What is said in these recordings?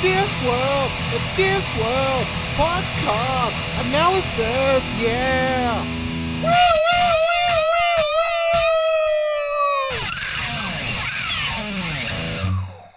Discworld! It's Discworld! Podcast! Analysis! Yeah! Woo, woo, woo, woo, woo!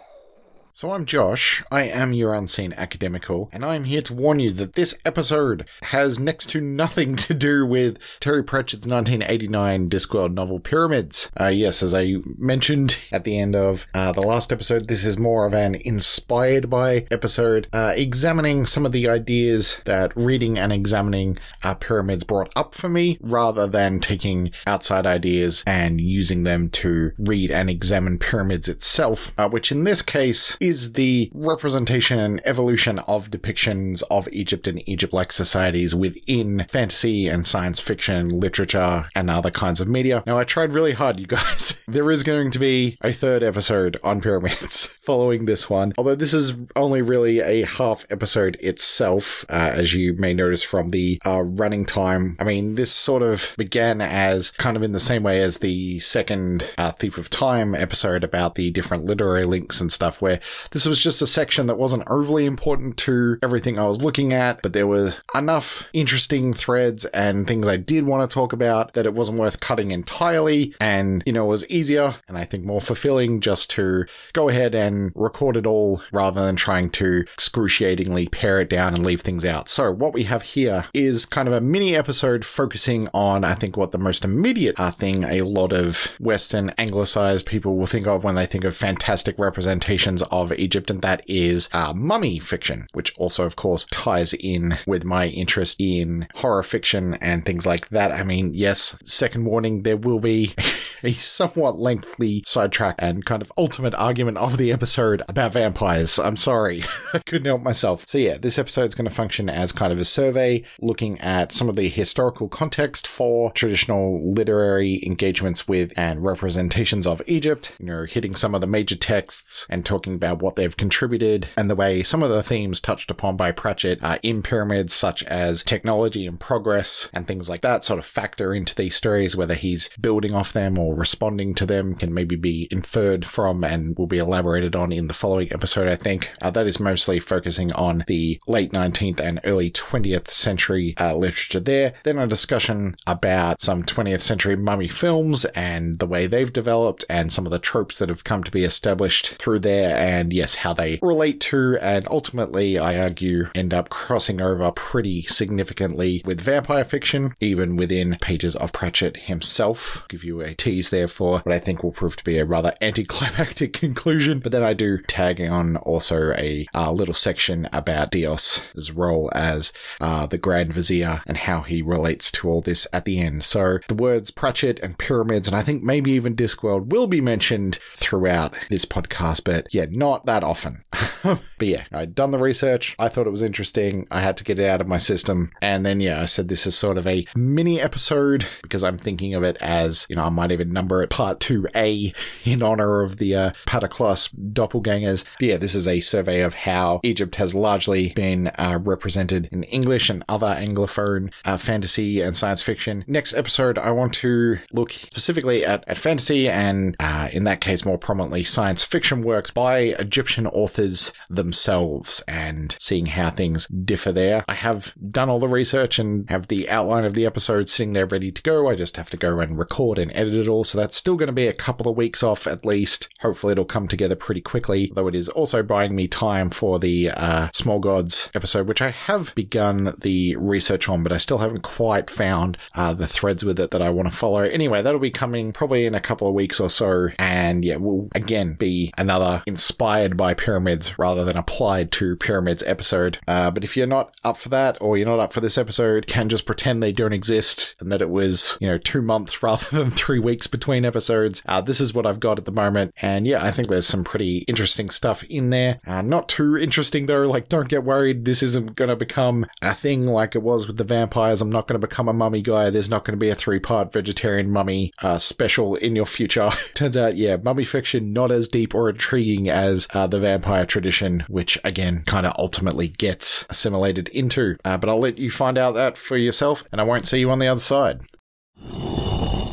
So I'm Josh, I am your unseen academical, and I'm here to warn you that this episode has next to nothing to do with Terry Pratchett's 1989 Discworld novel Pyramids. Yes, as I mentioned at the end of the last episode, this is more of an inspired by episode, examining some of the ideas that reading and examining Pyramids brought up for me, rather than taking outside ideas and using them to read and examine Pyramids itself, which in this case is the representation and evolution of depictions of Egypt and Egypt-like societies within fantasy and science fiction, literature, and other kinds of media. Now, I tried really hard, you guys. There is going to be a third episode on Pyramids following this one, although this is only really a half episode itself, as you may notice from the running time. I mean, this sort of began as kind of in the same way as the second Thief of Time episode about the different literary links and stuff, where this was just a section that wasn't overly important to everything I was looking at, but there were enough interesting threads and things I did want to talk about that it wasn't worth cutting entirely, and, you know, it was easier and I think more fulfilling just to go ahead and record it all rather than trying to excruciatingly pare it down and leave things out. So what we have here is kind of a mini episode focusing on, I think, what the most immediate thing a lot of Western anglicized people will think of when they think of fantastic representations of Egypt, and that is mummy fiction, which also, of course, ties in with my interest in horror fiction and things like that. I mean, yes, second warning, there will be a somewhat lengthy sidetrack and kind of ultimate argument of the episode about vampires. I'm sorry. I couldn't help myself. So yeah, this episode is going to function as kind of a survey looking at some of the historical context for traditional literary engagements with and representations of Egypt, you know, hitting some of the major texts and talking about what they've contributed and the way some of the themes touched upon by Pratchett in Pyramids, such as technology and progress and things like that, sort of factor into these stories. Whether he's building off them or responding to them can maybe be inferred from and will be elaborated on in the following episode, I think. That is mostly focusing on the late 19th and early 20th century literature there. Then a discussion about some 20th century mummy films and the way they've developed and some of the tropes that have come to be established through there, and yes, how they relate to and ultimately, I argue, end up crossing over pretty significantly with vampire fiction, even within pages of Pratchett himself. I'll give you a tease there for what I think will prove to be a rather anticlimactic conclusion, but then I do tag on also a little section about Dios's role as the Grand Vizier and how he relates to all this at the end. So the words Pratchett and Pyramids, and I think maybe even Discworld, will be mentioned throughout this podcast, but yeah, not that often. But yeah, I'd done the research. I thought it was interesting. I had to get it out of my system. And then, yeah, I said this is sort of a mini episode because I'm thinking of it as, you know, I might even number it part 2A in honor of the Paterclos doppelgangers. But yeah, this is a survey of how Egypt has largely been represented in English and other Anglophone fantasy and science fiction. Next episode, I want to look specifically at fantasy and, in that case, more prominently science fiction works by Egyptian authors themselves and seeing how things differ there. I have done all the research and have the outline of the episode sitting there ready to go. I just have to go and record and edit it all, so that's still going to be a couple of weeks off at least. Hopefully it'll come together pretty quickly, though it is also buying me time for the Small Gods episode, which I have begun the research on, but I still haven't quite found the threads with it that I want to follow. Anyway, that'll be coming probably in a couple of weeks or so, and yeah, will again be another inspired by Pyramids rather than applied to Pyramids episode. But if you're not up for that, or you're not up for this episode, can just pretend they don't exist and that it was, you know, 2 months rather than 3 weeks between episodes. This is what I've got at the moment. And yeah, I think there's some pretty interesting stuff in there. Not too interesting though, like don't get worried. This isn't going to become a thing like it was with the vampires. I'm not going to become a mummy guy. There's not going to be a 3-part vegetarian mummy special in your future. Turns out, yeah, mummy fiction not as deep or intriguing as the vampire tradition, which again kind of ultimately gets assimilated into. But I'll let you find out that for yourself, and I won't see you on the other side.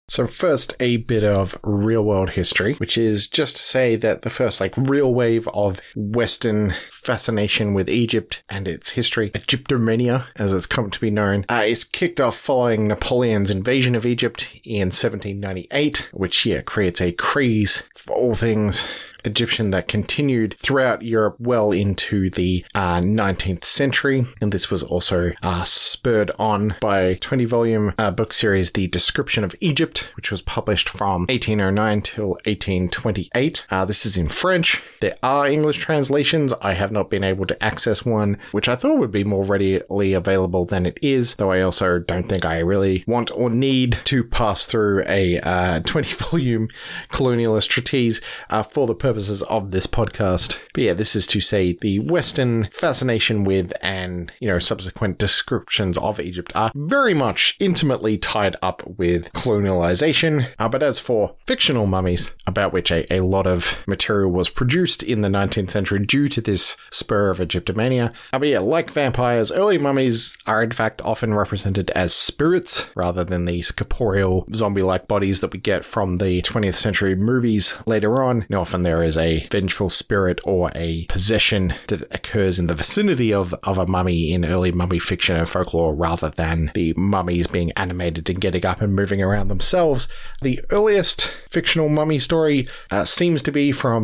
So first, a bit of real-world history, which is just to say that the first real wave of Western fascination with Egypt and its history, Egyptomania, as it's come to be known, is kicked off following Napoleon's invasion of Egypt in 1798, which creates a craze for all things Egyptian that continued throughout Europe well into the 19th century. And this was also spurred on by a 20-volume book series, The Description of Egypt, which was published from 1809 till 1828. This is in French. There are English translations. I have not been able to access one, which I thought would be more readily available than it is, though I also don't think I really want or need to pass through a 20-volume colonialist treatise for the purposes of this podcast. But yeah, this is to say the Western fascination with and, subsequent descriptions of Egypt are very much intimately tied up with colonialization. But as for fictional mummies, about which a lot of material was produced in the 19th century due to this spur of Egyptomania. But yeah, like vampires, early mummies are in fact often represented as spirits rather than these corporeal zombie-like bodies that we get from the 20th century movies later on. Often there is a vengeful spirit or a possession that occurs in the vicinity of a mummy in early mummy fiction and folklore rather than the mummies being animated and getting up and moving around themselves. The earliest fictional mummy story seems to be from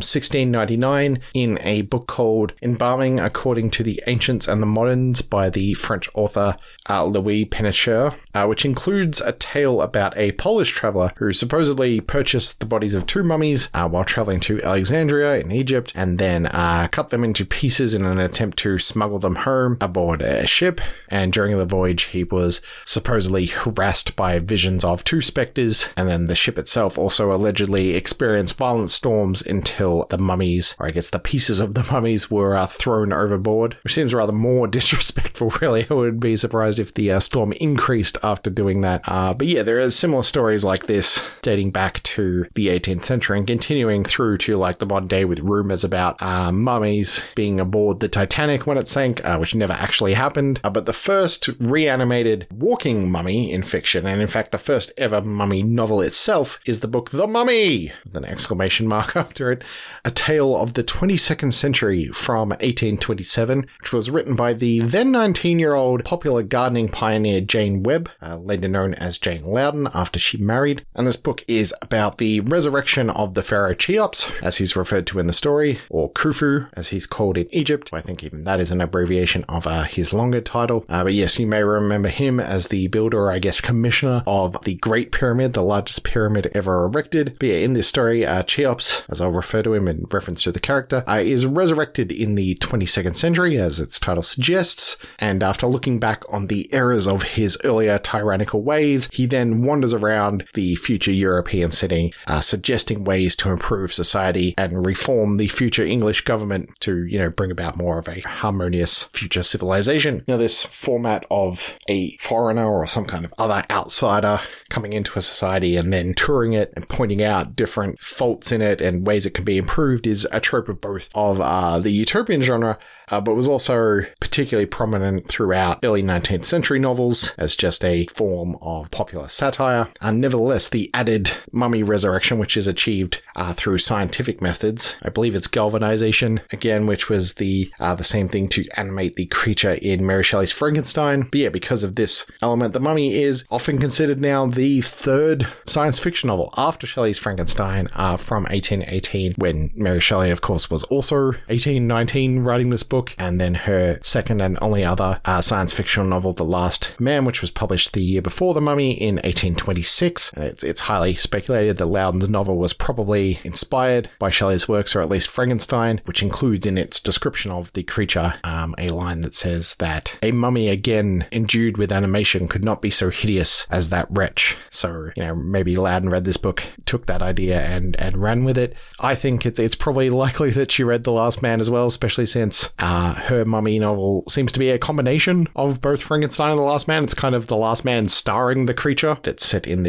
1699 in a book called Embalming According to the Ancients and the Moderns by the French author Louis Pénicher, which includes a tale about a Polish traveller who supposedly purchased the bodies of two mummies while travelling to Alexandria in Egypt and then cut them into pieces in an attempt to smuggle them home aboard a ship. And during the voyage, he was supposedly harassed by visions of two spectres, and then the ship itself also allegedly experienced violent storms until the mummies, or I guess the pieces of the mummies, were thrown overboard, which seems rather more disrespectful, really. I would be surprised if the storm increased after doing that. But yeah, there are similar stories like this dating back to the 18th century and continuing through to the modern day with rumors about mummies being aboard the Titanic when it sank, which never actually happened. But the first reanimated walking mummy in fiction, and in fact the first ever mummy novel itself, is the book The Mummy, with an exclamation mark after it, a tale of the 22nd century from 1827, which was written by the then 19-year-old popular gardening pioneer Jane Webb, later known as Jane Loudon after she married. And this book is about the resurrection of the pharaoh Cheops, as he's referred to in the story, or Khufu, as he's called in Egypt. I think even that is an abbreviation of his longer title. But yes, you may remember him as the builder, or I guess commissioner, of the Great Pyramid, the largest pyramid ever erected. But yeah, in this story, Cheops, as I'll refer to him in reference to the character, is resurrected in the 22nd century, as its title suggests, and after looking back on the errors of his earlier tyrannical ways, he then wanders around the future European setting, suggesting ways to improve society and reform the future English government to, bring about more of a harmonious future civilization. Now, this format of a foreigner or some kind of other outsider coming into a society and then touring it and pointing out different faults in it and ways it can be improved is a trope of both of the utopian genre, but was also particularly prominent throughout early 19th century novels as just a form of popular satire. Nevertheless, the added mummy resurrection, which is achieved through scientific methods, I believe it's galvanization, again, which was the same thing to animate the creature in Mary Shelley's Frankenstein. But yeah, because of this element, The Mummy is often considered now the third science fiction novel after Shelley's Frankenstein from 1818, when Mary Shelley, of course, was also 1819 writing this book, and then her second and only other science fictional novel, The Last Man, which was published the year before The Mummy in 1826. And it's highly speculated that Loudon's novel was probably inspired by Shelley's works, or at least Frankenstein, which includes in its description of the creature a line that says that a mummy again endued with animation could not be so hideous as that wretch. So, maybe Loudon read this book, took that idea and ran with it. I think it's probably likely that she read The Last Man as well, especially since her mummy novel seems to be a combination of both Frankenstein and The Last Man. It's kind of The Last Man starring the creature. It's set in this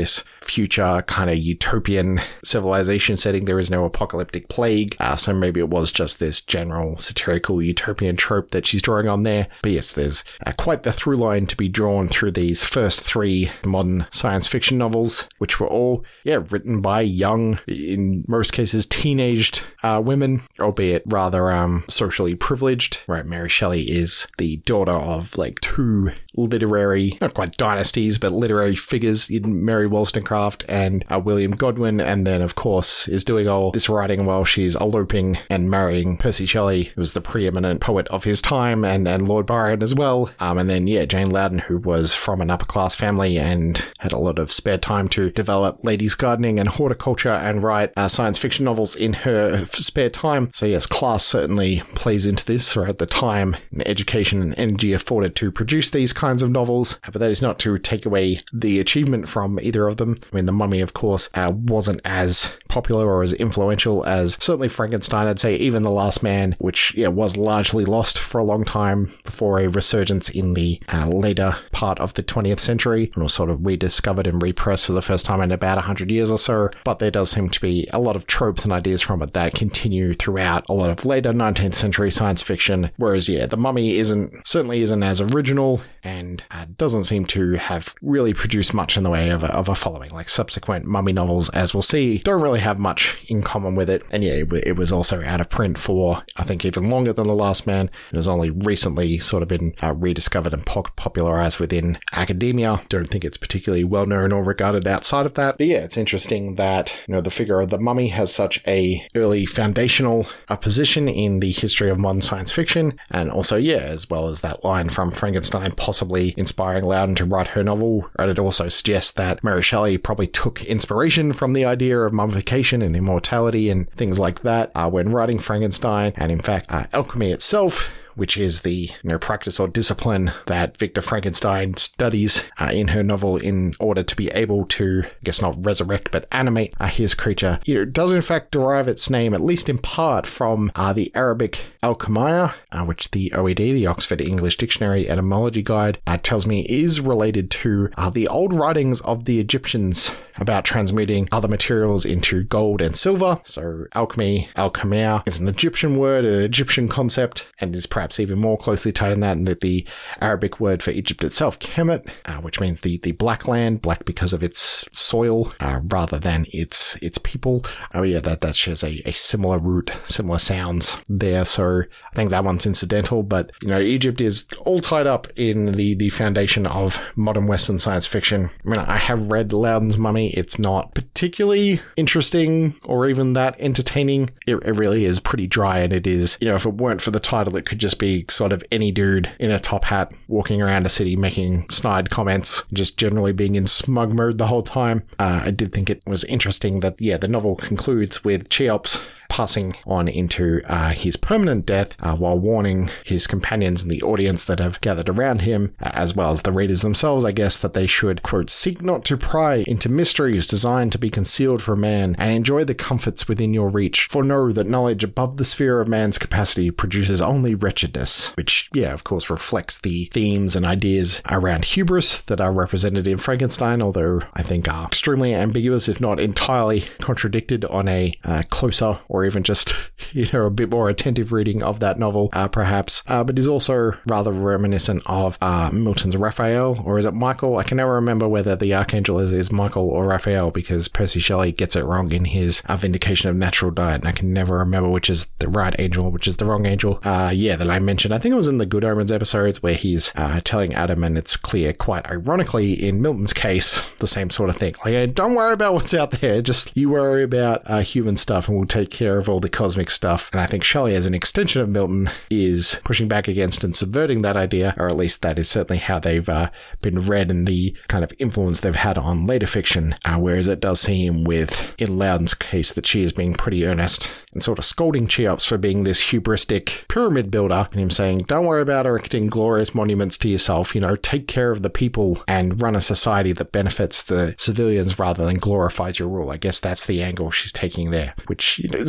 future kind of utopian civilization setting. There is no apocalyptic plague, so maybe it was just this general satirical utopian trope that she's drawing on there. But yes, there's quite the through line to be drawn through these first 3 modern science fiction novels, which were all, written by young, in most cases, teenaged women, albeit rather socially privileged. Right, Mary Shelley is the daughter of like 2 literary, not quite dynasties, but literary figures in Mary Wollstonecraft and William Godwin, and then of course is doing all this writing while she's eloping and marrying Percy Shelley, who was the preeminent poet of his time, and Lord Byron as well. And then Jane Loudon, who was from an upper class family and had a lot of spare time to develop ladies' gardening and horticulture and write science fiction novels in her spare time. So yes, class certainly plays into this, or at the time, education and energy afforded to produce these kinds of novels, but that is not to take away the achievement from either of them. I mean, The Mummy, of course, wasn't as popular or as influential as certainly Frankenstein. I'd say even The Last Man, which was largely lost for a long time before a resurgence in the later part of the 20th century, and was sort of rediscovered and repressed for the first time in about 100 years or so. But there does seem to be a lot of tropes and ideas from it that continue throughout a lot of later 19th century science fiction, whereas The Mummy certainly isn't as original, and doesn't seem to have really produced much in the way of a following. Like subsequent Mummy novels, as we'll see, don't really have much in common with it. And it was also out of print for, I think, even longer than The Last Man. It has only recently sort of been rediscovered and popularized within academia. Don't think it's particularly well known or regarded outside of that. But it's interesting that, the figure of the Mummy has such a early foundational position in the history of modern science fiction. And also, as well as that line from Frankenstein possibly inspiring Loudon to write her novel, and it also suggests that Mary Shelley probably took inspiration from the idea of mummification and immortality and things like that when writing Frankenstein. And in fact, alchemy itself, which is the practice or discipline that Victor Frankenstein studies in her novel in order to be able to, I guess not resurrect, but animate his creature. It does in fact derive its name, at least in part, from the Arabic alchemia, which the OED, the Oxford English Dictionary Etymology Guide, tells me is related to the old writings of the Egyptians about transmuting other materials into gold and silver. So alchemy, alchemia, is an Egyptian word, an Egyptian concept, and is perhaps even more closely tied in that, and that the Arabic word for Egypt itself, Kemet, which means the black land, black because of its soil rather than its people. That shares a similar root, similar sounds there. So I think that one's incidental, but Egypt is all tied up in the foundation of modern Western science fiction. I mean, I have read Loudon's Mummy. It's not particularly interesting or even that entertaining. It really is pretty dry, and it is, if it weren't for the title, it could just be sort of any dude in a top hat walking around a city making snide comments, just generally being in smug mode the whole time. I did think it was interesting that, the novel concludes with Cheops passing on into his permanent death while warning his companions and the audience that have gathered around him, as well as the readers themselves, I guess, that they should, quote, seek not to pry into mysteries designed to be concealed from man, and enjoy the comforts within your reach, for know that knowledge above the sphere of man's capacity produces only wretchedness, which, of course, reflects the themes and ideas around hubris that are represented in Frankenstein, although I think are extremely ambiguous, if not entirely contradicted on a closer or even just, a bit more attentive reading of that novel, perhaps, but is also rather reminiscent of Milton's Raphael, or is it Michael? I can never remember whether the Archangel is Michael or Raphael, because Percy Shelley gets it wrong in his Vindication of Natural Diet, and I can never remember which is the right angel, which is the wrong angel. That I mentioned, I think it was in the Good Omens episodes, where he's telling Adam, and it's clear, quite ironically, in Milton's case, the same sort of thing. Like, hey, don't worry about what's out there, just you worry about human stuff, and we'll take care of all the cosmic stuff. And I think Shelley, as an extension of Milton, is pushing back against and subverting that idea, or at least that is certainly how they've been read and the kind of influence they've had on later fiction, whereas it does seem in Loudon's case that she is being pretty earnest and sort of scolding Cheops for being this hubristic pyramid builder, and him saying, don't worry about erecting glorious monuments to yourself, take care of the people and run a society that benefits the civilians rather than glorifies your rule. I guess that's the angle she's taking there, which is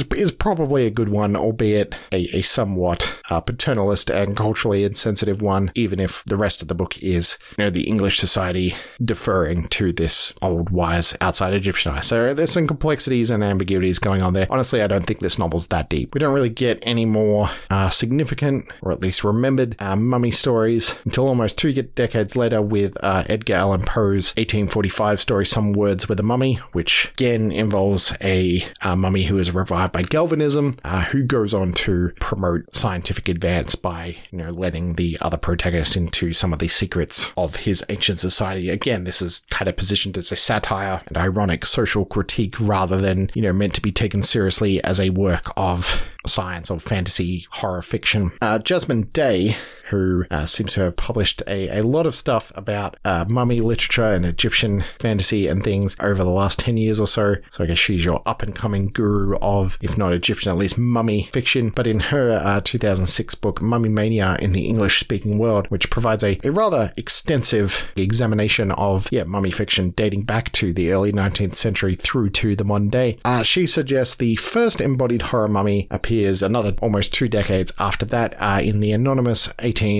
is probably a good one, albeit a somewhat paternalist and culturally insensitive one, even if the rest of the book is, the English society deferring to this old wise outside Egyptian eye. So there's some complexities and ambiguities going on there. Honestly, I don't think this novel's that deep. We don't really get any more significant, or at least remembered, mummy stories until almost 2 decades later with Edgar Allan Poe's 1845 story Some Words with a Mummy, which again involves a mummy who is revived by galvanism, who goes on to promote scientific advance by, letting the other protagonists into some of the secrets of his ancient society. Again, this is kind of positioned as a satire and ironic social critique rather than, meant to be taken seriously as a work of science or fantasy horror fiction. Jasmine Day, who seems to have published a lot of stuff about mummy literature and Egyptian fantasy and things over the last 10 years or so. So I guess she's your up-and-coming guru of, if not Egyptian, at least mummy fiction. But in her 2006 book, Mummy Mania in the English-Speaking World, which provides a rather extensive examination of mummy fiction dating back to the early 19th century through to the modern day, she suggests the first embodied horror mummy appears another almost 2 decades after that in the anonymous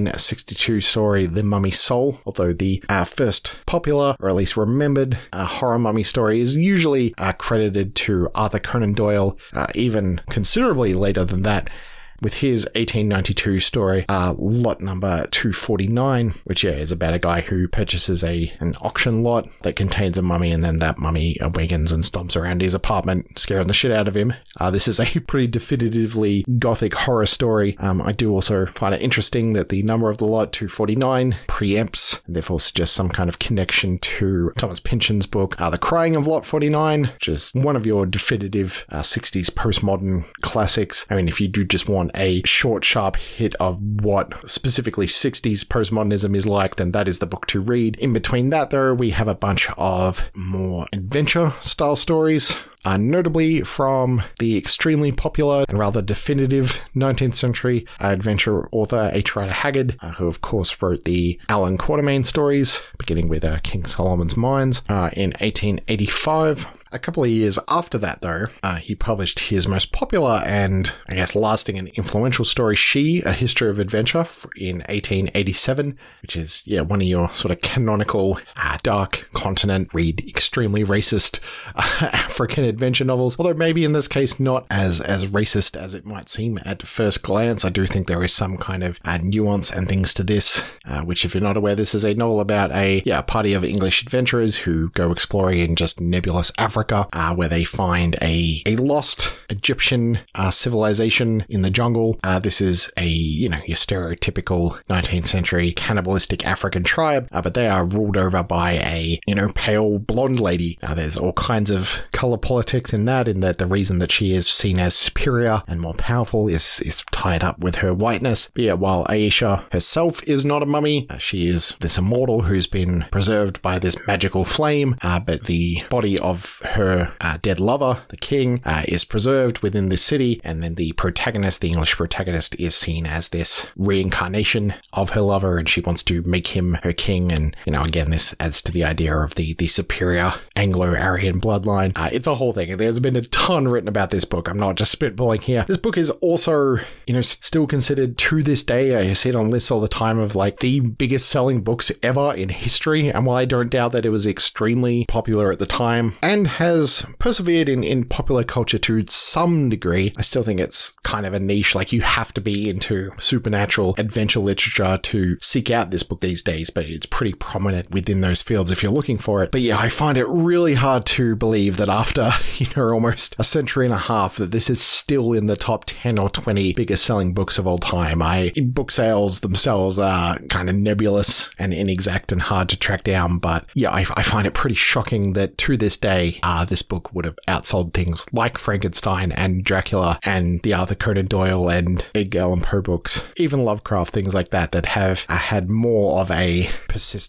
1862 story The Mummy Soul, although the first popular, or at least remembered, horror mummy story is usually credited to Arthur Conan Doyle, even considerably later than that, with his 1892 story, lot number 249, which is about a guy who purchases an auction lot that contains a mummy, and then that mummy awakens and stomps around his apartment, scaring the shit out of him. This is a pretty definitively gothic horror story. I do also find it interesting that the number of the lot, 249, preempts, and therefore suggests some kind of connection to Thomas Pynchon's book, The Crying of Lot 49, which is one of your definitive 60s postmodern classics. I mean, if you do just want a short, sharp hit of what specifically 60s postmodernism is like, then that is the book to read. In between that, though, we have a bunch of more adventure-style stories, notably from the extremely popular and rather definitive 19th century adventure author H. Rider Haggard, who of course wrote the Allan Quatermain stories, beginning with King Solomon's Mines in 1885. A couple of years after that, though, he published his most popular and, I guess, lasting and influential story, She, A History of Adventure, in 1887, which is, one of your sort of canonical dark continent, read extremely racist African adventure novels. Although maybe in this case not as racist as it might seem at first glance. I do think there is some kind of nuance and things to this, which, if you're not aware, this is a novel about a party of English adventurers who go exploring in just nebulous Africa, where they find a lost Egyptian civilization in the jungle. This is your stereotypical 19th century cannibalistic African tribe, but they are ruled over by a, pale blonde lady. There's all kinds of color politics in that the reason that she is seen as superior and more powerful is tied up with her whiteness. But while Aisha herself is not a mummy, she is this immortal who's been preserved by this magical flame, but the body of her dead lover, the king, is preserved within this city, and then the protagonist, the English protagonist, is seen as this reincarnation of her lover, and she wants to make him her king. And, again, this adds to the idea of the superior Anglo-Aryan bloodline. It's a whole thing. There's been a ton written about this book. I'm not just spitballing here. This book is also, still considered to this day, I see it on lists all the time, of the biggest selling books ever in history. And while I don't doubt that it was extremely popular at the time and has persevered in popular culture to some degree, I still think it's kind of a niche. You have to be into supernatural adventure literature to seek out this book these days, but it's pretty prominent within those fields if you're looking for it. But I find it really hard to believe that after, almost a century and a half, that this is still in the top 10 or 20 biggest selling books of all time. Book sales themselves are kind of nebulous and inexact and hard to track down, but I find it pretty shocking that to this day, this book would have outsold things like Frankenstein and Dracula and the Arthur Conan Doyle and Edgar Allan Poe books, even Lovecraft, things like that have had more of a persistent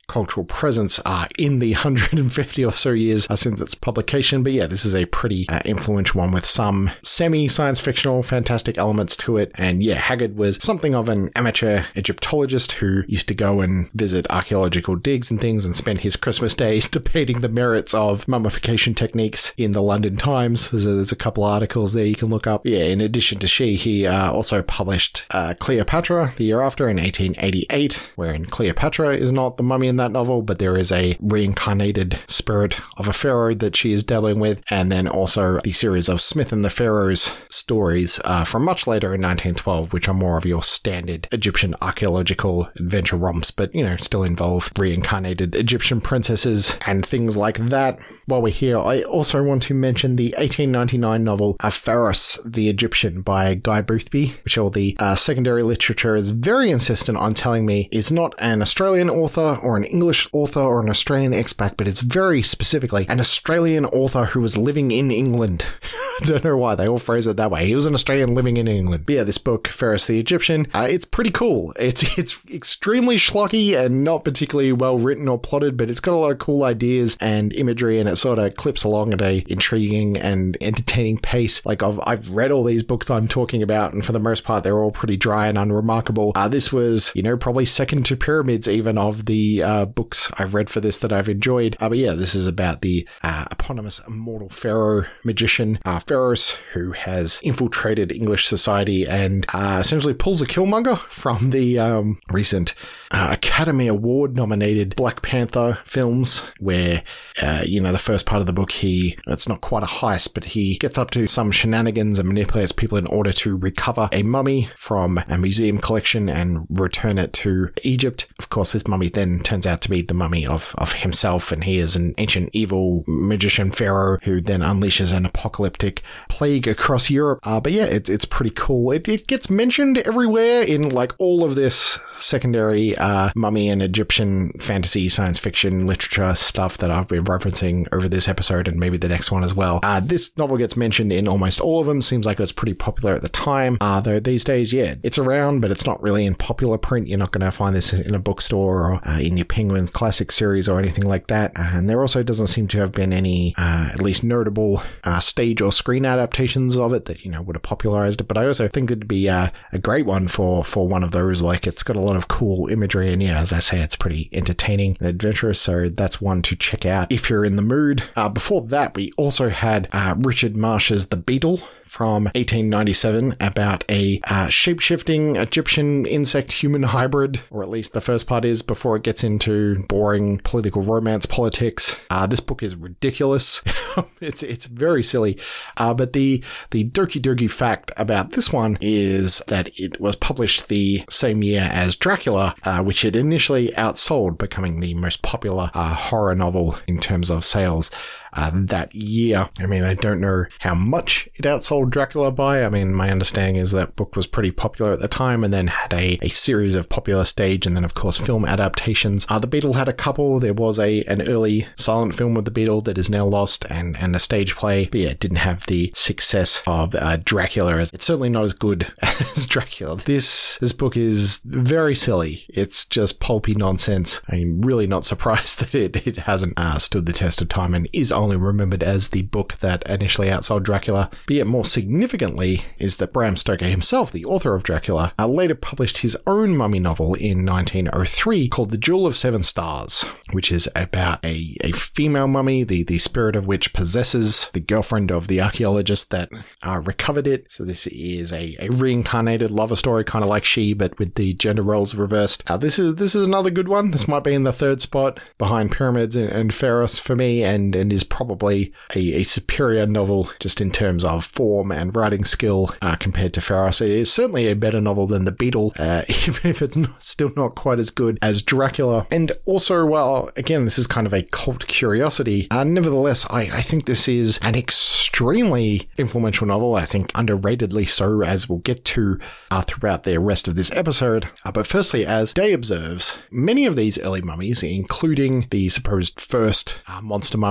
cultural presence in the 150 or so years since its publication. But yeah, this is a pretty influential one with some semi-science fictional, fantastic elements to it. And yeah, Haggard was something of an amateur Egyptologist who used to go and visit archaeological digs and things and spend his Christmas days debating the merits of mummification techniques in the London Times. There's a couple articles there you can look up. Yeah, in addition to he also published Cleopatra the year after in 1888, wherein Cleopatra is not the mummy in that novel, but there is a reincarnated spirit of a pharaoh that she is dabbling with, and then also the series of Smith and the Pharaohs stories from much later in 1912, which are more of your standard Egyptian archaeological adventure romps, but, you know, still involve reincarnated Egyptian princesses and things like that. While we're here, I also want to mention the 1899 novel Pharaoh the Egyptian by Guy Boothby, which all the secondary literature is very insistent on telling me is not an Australian author or an English author or an Australian expat, but it's very specifically an Australian author who was living in England. I don't know why they all phrase it that way. He was an Australian living in England. But yeah, this book, Pharaoh the Egyptian, it's pretty cool. It's extremely schlocky and not particularly well written or plotted, but it's got a lot of cool ideas and imagery, and it sort of clips along at a intriguing and entertaining pace. Like I've read all these books I'm talking about, and for the most part, they're all pretty dry and unremarkable. This was, you know, probably second to Pyramids even of the books I've read for this that I've enjoyed. But yeah, this is about the eponymous immortal pharaoh magician, Pharaoh, who has infiltrated English society and essentially pulls a Killmonger from the recent Academy Award nominated Black Panther films, where, you know, the first part of the book, it's not quite a heist, but he gets up to some shenanigans and manipulates people in order to recover a mummy from a museum collection and return it to Egypt. Of course, this mummy then turns out to be the mummy of himself, and he is an ancient evil magician pharaoh who then unleashes an apocalyptic plague across Europe. But yeah, it's pretty cool. It gets mentioned everywhere in like all of this secondary mummy and Egyptian fantasy science fiction literature stuff that I've been referencing over this episode and maybe the next one as well. This novel gets mentioned in almost all of them. Seems like it was pretty popular at the time. Though these days, yeah, it's around, but it's not really in popular print. You're not going to find this in a bookstore or in your Penguins Classic series or anything like that. And there also doesn't seem to have been any, at least notable, stage or screen adaptations of it that, you know, would have popularized it. But I also think it'd be a great one for one of those. Like, it's got a lot of cool imagery, and yeah, as I say, it's pretty entertaining and adventurous. So that's one to check out if you're in the mood. Before that, we also had Richard Marsh's The Beetle from 1897 about a shape-shifting Egyptian insect-human hybrid, or at least the first part is, before it gets into boring political romance politics. This book is ridiculous. It's very silly. But the doki fact about this one is that it was published the same year as Dracula, which it initially outsold, becoming the most popular horror novel in terms of sales that year. I mean, I don't know how much it outsold Dracula by. I mean, my understanding is that book was pretty popular at the time and then had a series of popular stage and then, of course, film adaptations. The Beetle had a couple. There was an early silent film with the Beetle that is now lost and a stage play. But yeah, it didn't have the success of Dracula. It's certainly not as good as Dracula. This book is very silly. It's just pulpy nonsense. I'm really not surprised that it hasn't stood the test of time and is only remembered as the book that initially outsold Dracula. But yet more significantly is that Bram Stoker himself, the author of Dracula, later published his own mummy novel in 1903 called The Jewel of Seven Stars, which is about a female mummy, the spirit of which possesses the girlfriend of the archaeologist that recovered it. So this is a reincarnated lover story, kind of like She, but with the gender roles reversed. This is another good one. This might be in the third spot behind Pyramids and Pharaoh for me, and is probably a superior novel just in terms of form and writing skill compared to Pharaoh. It is certainly a better novel than The Beetle, even if it's still not quite as good as Dracula. And also, well, again, this is kind of a cult curiosity. Nevertheless, I think this is an extremely influential novel. I think underratedly so, as we'll get to throughout the rest of this episode. But firstly, as Day observes, many of these early mummies, including the supposed first monster mummy from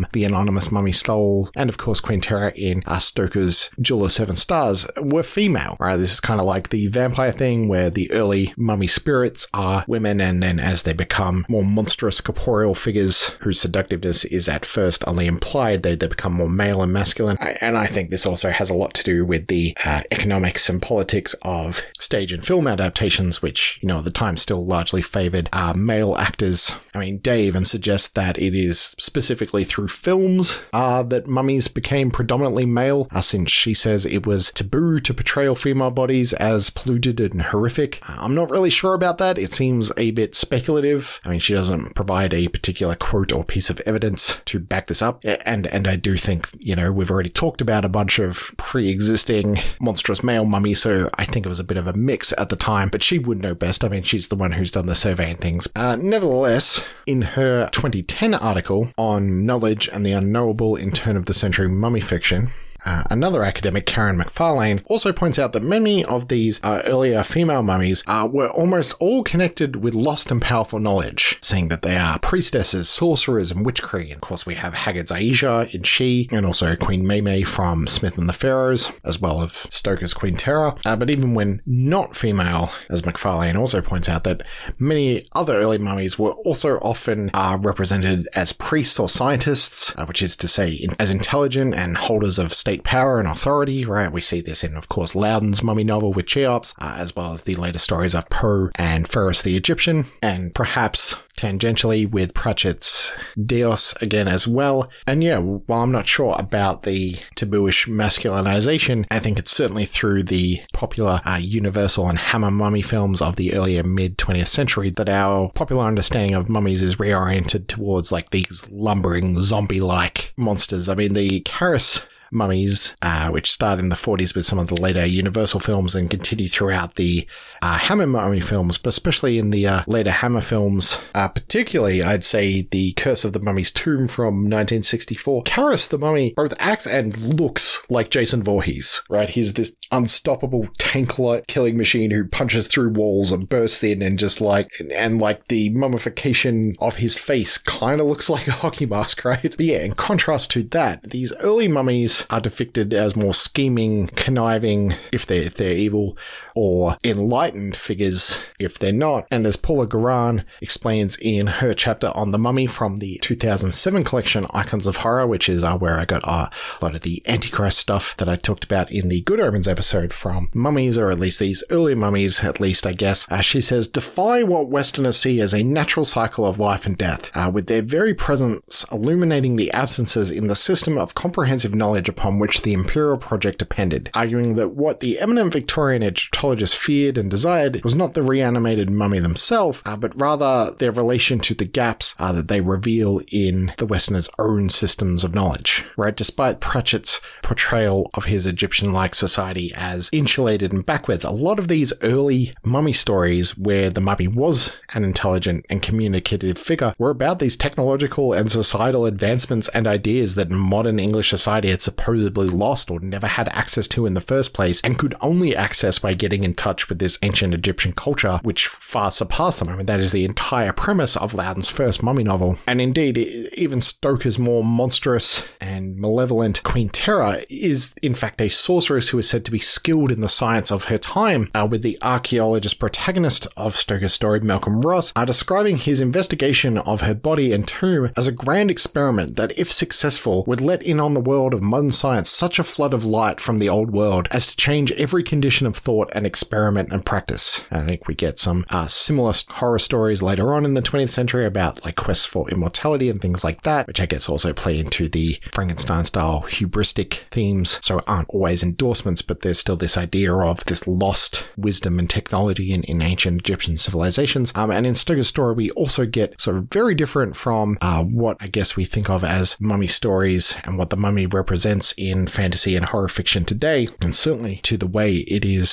The Anonymous Mummy Stole, and of course Queen Tera in Stoker's Jewel of Seven Stars, were female, right? This is kind of like the vampire thing where the early mummy spirits are women, and then as they become more monstrous corporeal figures whose seductiveness is at first only implied, they become more male and masculine. And I think this also has a lot to do with the economics and politics of stage and film adaptations, which, at the time still largely favored male actors. I mean, Dave even suggests that it is specifically through films that mummies became predominantly male, since she says it was taboo to portray female bodies as polluted and horrific. I'm not really sure about that. It seems a bit speculative. I mean, she doesn't provide a particular quote or piece of evidence to back this up. And I do think, we've already talked about a bunch of pre-existing monstrous male mummies, so I think it was a bit of a mix at the time, but she would know best. I mean, she's the one who's done the survey and things. Nevertheless, in her 2010 article on knowledge and the unknowable in turn-of-the-century mummy fiction, another academic, Karen McFarlane, also points out that many of these earlier female mummies were almost all connected with lost and powerful knowledge, saying that they are priestesses, sorcerers, and witchery. Of course, we have Haggard's Aisha in She, and also Queen Maymay from Smith and the Pharaohs, as well as Stoker's Queen Tera. But even when not female, as McFarlane also points out, that many other early mummies were also often represented as priests or scientists, which is to say, as intelligent and holders of state power and authority, right? We see this in, of course, Loudon's mummy novel with Cheops, as well as the later stories of Poe and Pharaoh the Egyptian, and perhaps tangentially with Pratchett's Dios again as well. And yeah, while I'm not sure about the tabooish masculinization, I think it's certainly through the popular Universal and Hammer mummy films of the earlier mid-20th century that our popular understanding of mummies is reoriented towards like these lumbering zombie-like monsters. I mean, the Karras mummies, which started in the 40s with some of the later Universal films and continue throughout the Hammer mummy films, but especially in the later Hammer films, particularly I'd say the Curse of the Mummy's Tomb from 1964. Karras the mummy both acts and looks like Jason Voorhees, right? He's this unstoppable tank-like killing machine who punches through walls and bursts in and just like the mummification of his face kind of looks like a hockey mask, right? But yeah, in contrast to that, these early mummies are depicted as more scheming, conniving, if they're evil, or enlightened figures if they're not. And as Paula Garan explains in her chapter on the mummy from the 2007 collection Icons of Horror, which is where I got a lot of the Antichrist stuff that I talked about in the Good Omens episode from mummies, or at least these early mummies, at least I guess. She says, defy what Westerners see as a natural cycle of life and death, with their very presence illuminating the absences in the system of comprehensive knowledge upon which the Imperial Project depended, arguing that what the eminent Victorian Egyptologists feared and desired was not the reanimated mummy themselves, but rather their relation to the gaps that they reveal in the Westerners' own systems of knowledge, right? Despite Pratchett's portrayal of his Egyptian-like society as insulated and backwards, a lot of these early mummy stories where the mummy was an intelligent and communicative figure were about these technological and societal advancements and ideas that modern English society had supposedly lost or never had access to in the first place, and could only access by getting in touch with this ancient Egyptian culture, which far surpassed them. I mean, that is the entire premise of Loudon's first mummy novel. And indeed, even Stoker's more monstrous and malevolent Queen Tera is, in fact, a sorceress who is said to be skilled in the science of her time, with the archaeologist protagonist of Stoker's story, Malcolm Ross, describing his investigation of her body and tomb as a grand experiment that, if successful, would let in on the world of modern science such a flood of light from the old world as to change every condition of thought and experiment and practice. I think we get some similar horror stories later on in the 20th century about like quests for immortality and things like that, which I guess also play into the Frankenstein-style hubristic themes, so aren't always endorsements, but there's still this idea of this lost wisdom and technology in ancient Egyptian civilizations. And in Stoker's story, we also get sort of very different from what I guess we think of as mummy stories and what the mummy represents in fantasy and horror fiction today, and certainly to the way it is in an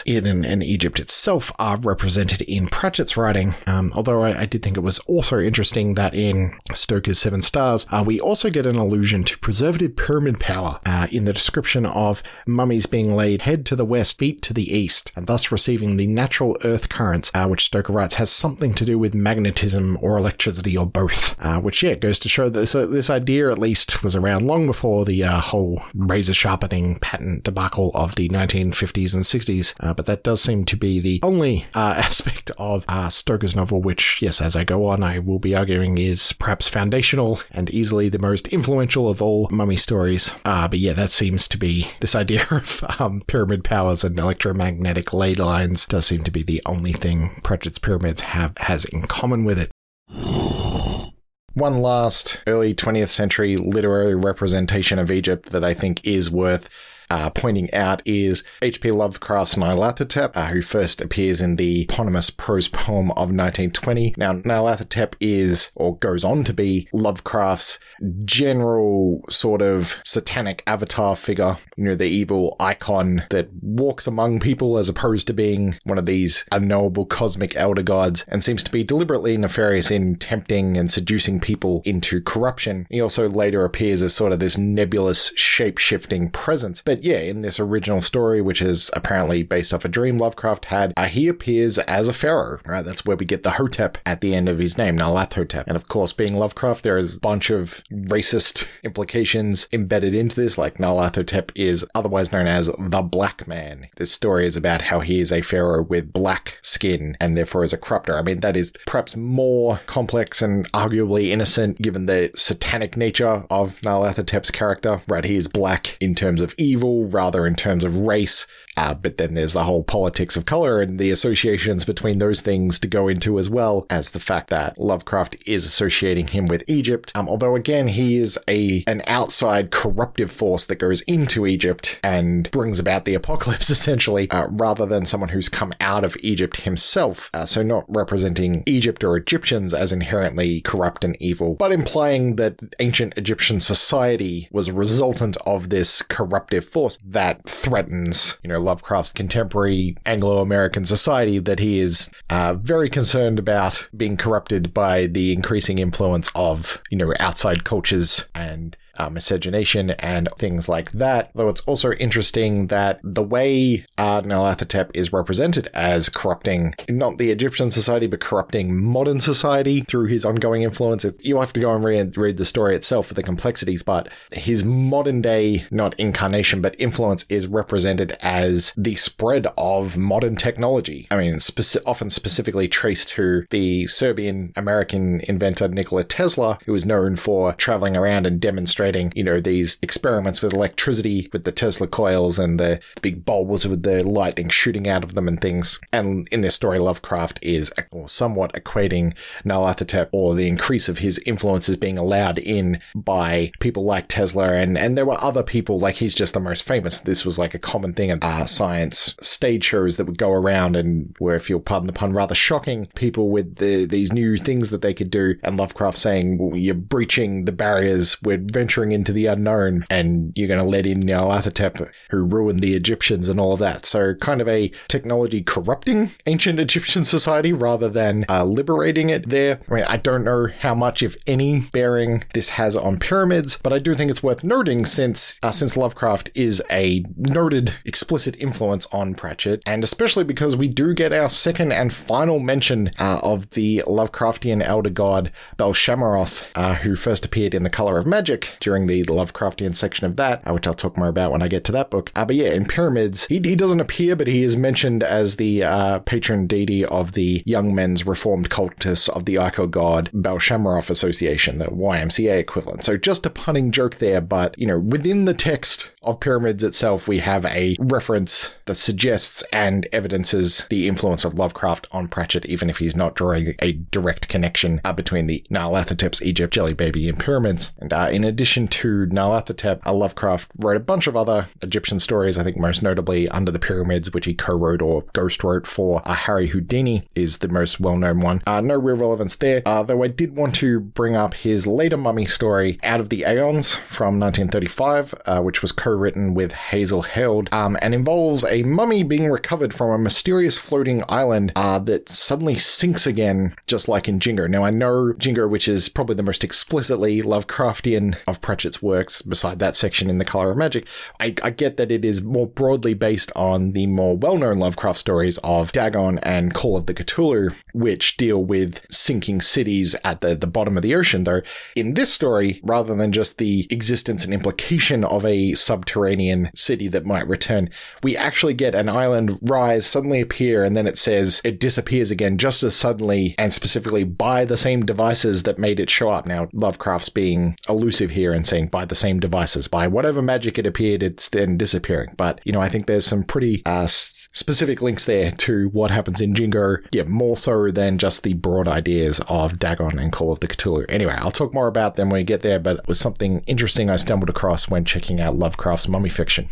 and Egypt itself are represented in Pratchett's writing, although I did think it was also interesting that in Stoker's Seven Stars, we also get an allusion to preservative pyramid power in the description of mummies being laid head to the west, feet to the east, and thus receiving the natural earth currents, which Stoker writes has something to do with magnetism or electricity or both, which, goes to show that this idea at least was around long before the whole razor sharpening patent debacle of the 1950s and 60s, but that does seem to be the only aspect of Stoker's novel which, yes, as I go on, I will be arguing is perhaps foundational and easily the most influential of all mummy stories. But yeah, that seems to be this idea of pyramid powers and electromagnetic ley lines does seem to be the only thing Pratchett's Pyramids has in common with it. One last early 20th century literary representation of Egypt that I think is worth pointing out is H.P. Lovecraft's Nyarlathotep, who first appears in the eponymous prose poem of 1920. Now, Nyarlathotep is, or goes on to be, Lovecraft's general sort of satanic avatar figure, the evil icon that walks among people as opposed to being one of these unknowable cosmic elder gods, and seems to be deliberately nefarious in tempting and seducing people into corruption. He also later appears as sort of this nebulous, shape-shifting presence. But yeah, in this original story, which is apparently based off a dream Lovecraft had, he appears as a pharaoh, right? That's where we get the Hotep at the end of his name, Nyarlathotep. And of course, being Lovecraft, there is a bunch of racist implications embedded into this, like Nyarlathotep is otherwise known as the Black Man. This story is about how he is a pharaoh with black skin and therefore is a corrupter. I mean, that is perhaps more complex and arguably innocent given the satanic nature of Nyarlathotep's character, right? He is black in terms of evil rather in terms of race. But then there's the whole politics of color and the associations between those things to go into, as well as the fact that Lovecraft is associating him with Egypt. Although again, he is an outside corruptive force that goes into Egypt and brings about the apocalypse essentially, rather than someone who's come out of Egypt himself. So not representing Egypt or Egyptians as inherently corrupt and evil, but implying that ancient Egyptian society was a resultant of this corruptive force that threatens, Lovecraft's contemporary Anglo-American society, that he is very concerned about being corrupted by the increasing influence of, outside cultures and miscegenation and things like that. Though it's also interesting that the way Nyarlathotep is represented as corrupting not the Egyptian society, but corrupting modern society through his ongoing influence. You have to go and read the story itself for the complexities, but his modern day, not incarnation, but influence is represented as the spread of modern technology. I mean, often specifically traced to the Serbian-American inventor Nikola Tesla, who is known for traveling around and demonstrating, these experiments with electricity with the Tesla coils and the big bulbs with the lightning shooting out of them and things. And in this story, Lovecraft is somewhat equating Nyarlathotep, or the increase of his influences being allowed in by people like Tesla. And there were other people, like he's just the most famous. This was like a common thing at science stage shows that would go around and were, if you'll pardon the pun, rather shocking people with these new things that they could do. And Lovecraft saying, well, you're breaching the barriers, we're venturing into the unknown, and you're going to let in Nyarlathotep, who ruined the Egyptians and all of that. So kind of a technology corrupting ancient Egyptian society rather than liberating it there. I mean, I don't know how much, if any, bearing this has on pyramids, but I do think it's worth noting since Lovecraft is a noted explicit influence on Pratchett, and especially because we do get our second and final mention of the Lovecraftian elder god Bel-Shammaroth, who first appeared in The Color of Magic during the Lovecraftian section of that, which I'll talk more about when I get to that book. But yeah, in Pyramids, he doesn't appear, but he is mentioned as the patron deity of the Young Men's Reformed Cultus of the Ico God Bel-Shammaroth Association, the YMCA equivalent. So just a punning joke there, but, within the text of Pyramids itself, we have a reference that suggests and evidences the influence of Lovecraft on Pratchett, even if he's not drawing a direct connection between the Nyarlathotep's Egypt, Jelly Baby, and Pyramids. And in addition to Nyarlathotep, Lovecraft wrote a bunch of other Egyptian stories, I think most notably Under the Pyramids, which he co-wrote or ghost wrote for Harry Houdini, is the most well-known one. No real relevance there, though I did want to bring up his later mummy story, Out of the Aeons, from 1935, which was co co-written with Hazel Held, and involves a mummy being recovered from a mysterious floating island that suddenly sinks again, just like in Jingo. Now, I know Jingo, which is probably the most explicitly Lovecraftian of Pratchett's works, beside that section in The Colour of Magic, I get that it is more broadly based on the more well-known Lovecraft stories of Dagon and Call of the Cthulhu, which deal with sinking cities at the bottom of the ocean, though in this story, rather than just the existence and implication of a subterranean city that might return, we actually get an island rise, suddenly appear, and then it says it disappears again just as suddenly and specifically by the same devices that made it show up. Now, Lovecraft's being elusive here and saying by the same devices, by whatever magic it appeared, it's then disappearing. But, I think there's some pretty specific links there to what happens in Jingo, more so than just the broad ideas of Dagon and Call of the Cthulhu. Anyway, I'll talk more about them when we get there, but it was something interesting I stumbled across when checking out Lovecraft's mummy fiction.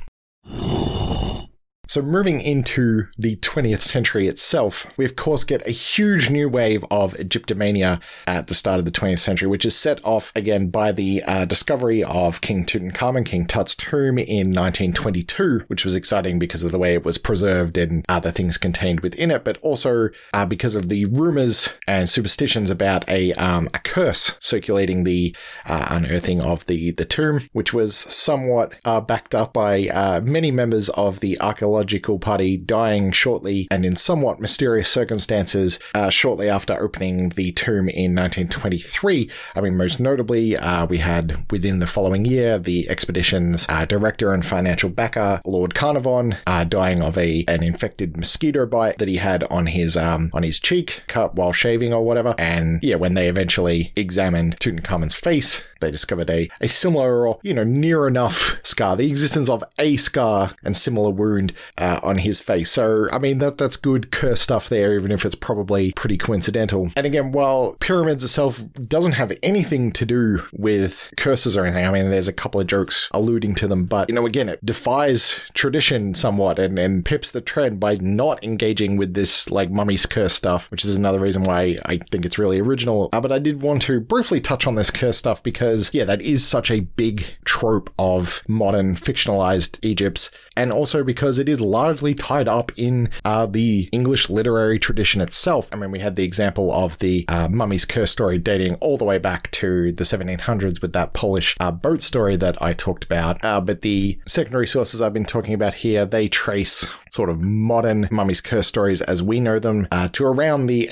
So moving into the 20th century itself, we of course get a huge new wave of Egyptomania at the start of the 20th century, which is set off again by the discovery of King Tutankhamun, King Tut's tomb in 1922, which was exciting because of the way it was preserved and the things contained within it, but also because of the rumors and superstitions about a curse circulating the unearthing of the tomb, which was somewhat backed up by many members of the archaeological party dying shortly and in somewhat mysterious circumstances shortly after opening the tomb in 1923. I mean, most notably, we had within the following year the expedition's director and financial backer, Lord Carnarvon, dying of an infected mosquito bite that he had on his cheek, cut while shaving or whatever. And when they eventually examined Tutankhamun's face, they discovered a similar or, near enough scar, the existence of a scar and similar wound on his face. So, I mean, that's good curse stuff there, even if it's probably pretty coincidental. And again, while Pyramids itself doesn't have anything to do with curses or anything, I mean, there's a couple of jokes alluding to them, but, again, it defies tradition somewhat and pips the trend by not engaging with this, mummy's curse stuff, which is another reason why I think it's really original. But I did want to briefly touch on this curse stuff because, that is such a big trope of modern fictionalized Egypts, and also because it is largely tied up in the English literary tradition itself. I mean, we had the example of the mummy's curse story dating all the way back to the 1700s with that Polish boat story that I talked about. But the secondary sources I've been talking about here, they trace sort of modern mummy's curse stories as we know them to around the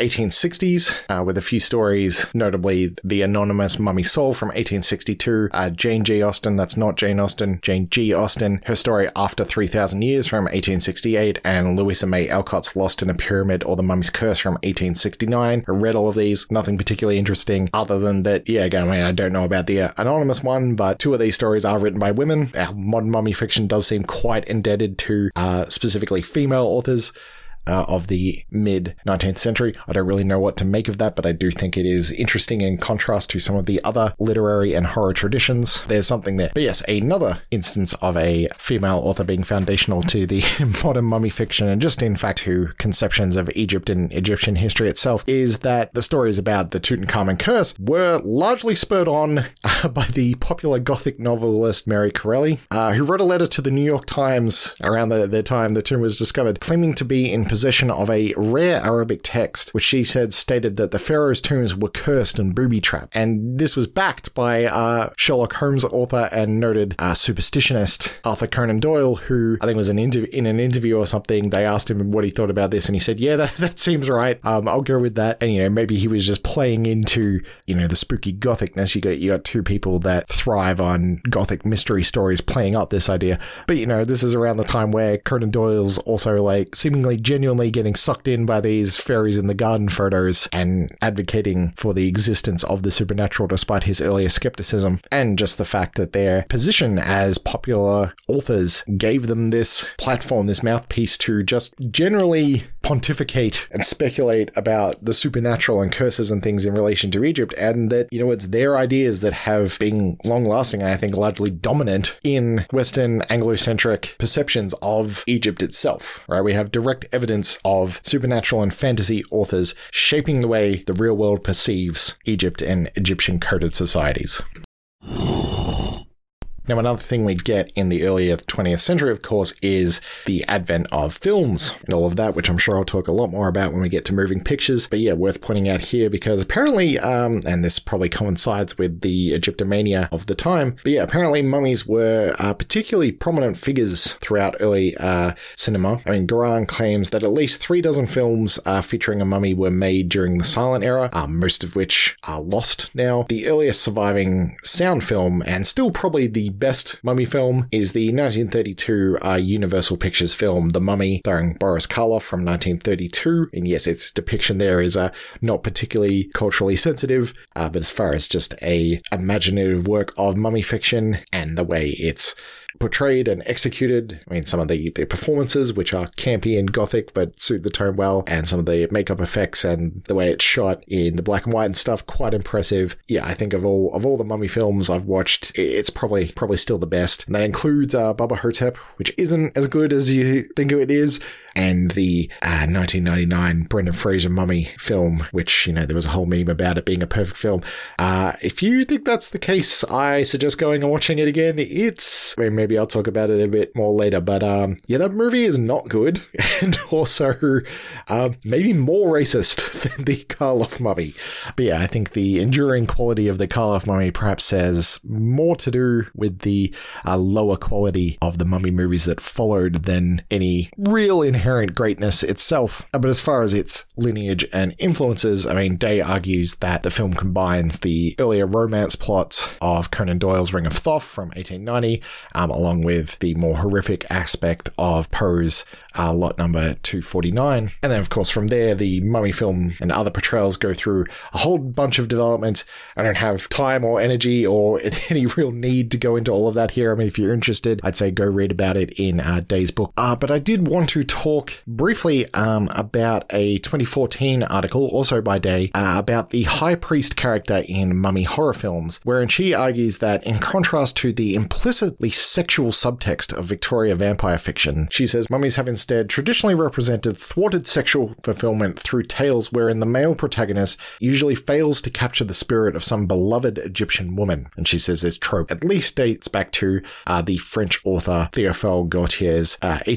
1860s, with a few stories, notably the anonymous Mummy Soul from 1862, Jane G. Austen, that's not Jane Austen, Jane G. Austen, her story After 3,000 Years from 1868, and Louisa May Alcott's Lost in a Pyramid or The Mummy's Curse from 1869. I read all of these, nothing particularly interesting other than that, again, I mean, I don't know about the anonymous one, but two of these stories are written by women. Modern mummy fiction does seem quite indebted to specifically female authors of the mid-19th century. I don't really know what to make of that, but I do think it is interesting in contrast to some of the other literary and horror traditions. There's something there. But yes, another instance of a female author being foundational to the modern mummy fiction, and just in fact to conceptions of Egypt and Egyptian history itself, is that the stories about the Tutankhamun curse were largely spurred on by the popular Gothic novelist Mary Corelli, who wrote a letter to the New York Times around the time the tomb was discovered, claiming to be in possession of a rare Arabic text, which she said stated that the pharaoh's tombs were cursed and booby-trapped. And this was backed by Sherlock Holmes author and noted superstitionist Arthur Conan Doyle, who I think was in an interview or something. They asked him what he thought about this, and he said, that seems right. I'll go with that. And, maybe he was just playing into, the spooky Gothicness. You got two people that thrive on Gothic mystery stories playing up this idea. But, this is around the time where Conan Doyle's also, seemingly genuinely getting sucked in by these fairies in the garden photos and advocating for the existence of the supernatural despite his earlier skepticism, and just the fact that their position as popular authors gave them this platform, this mouthpiece to just generally pontificate and speculate about the supernatural and curses and things in relation to Egypt, and that, it's their ideas that have been long-lasting and I think largely dominant in Western Anglo-centric perceptions of Egypt itself, right? We have direct evidence of supernatural and fantasy authors shaping the way the real world perceives Egypt and Egyptian coded societies. Now, another thing we get in the earlier 20th century, of course, is the advent of films and all of that, which I'm sure I'll talk a lot more about when we get to moving pictures. But yeah, worth pointing out here because apparently, and this probably coincides with the Egyptomania of the time, but yeah, apparently mummies were particularly prominent figures throughout early cinema. I mean, Garan claims that at least 36 films featuring a mummy were made during the silent era, most of which are lost now. The earliest surviving sound film, and still probably the best mummy film, is the 1932 Universal Pictures film The Mummy, starring Boris Karloff from 1932. And yes, its depiction there is not particularly culturally sensitive, but as far as just a imaginative work of mummy fiction and the way it's portrayed and executed. I mean, some of the performances, which are campy and gothic, but suit the tone well, and some of the makeup effects and the way it's shot in the black and white and stuff, quite impressive. Yeah, I think of all the mummy films I've watched, it's probably still the best. And that includes Baba Hotep, which isn't as good as you think it is, and the 1999 Brendan Fraser mummy film, which, you know, there was a whole meme about it being a perfect film. If you think that's the case, I suggest going and watching it again. Maybe I'll talk about it a bit more later, but yeah, that movie is not good, and also maybe more racist than the Karloff mummy. But yeah, I think the enduring quality of the Karloff mummy perhaps has more to do with the lower quality of the mummy movies that followed than any real inherent greatness itself. But as far as its lineage and influences, I mean, Day argues that the film combines the earlier romance plots of Conan Doyle's Ring of Thoth from 1890, along with the more horrific aspect of Poe's Lot Number 249. And then, of course, from there, the mummy film and other portrayals go through a whole bunch of development. I don't have time or energy or any real need to go into all of that here. I mean, if you're interested, I'd say go read about it in Day's book. But I did want to talk briefly about a 2014 article, also by Day, about the high priest character in mummy horror films, wherein she argues that in contrast to the implicitly sexual subtext of Victoria vampire fiction, she says mummies have instead traditionally represented thwarted sexual fulfillment through tales wherein the male protagonist usually fails to capture the spirit of some beloved Egyptian woman. And she says this trope at least dates back to the French author Théophile Gautier's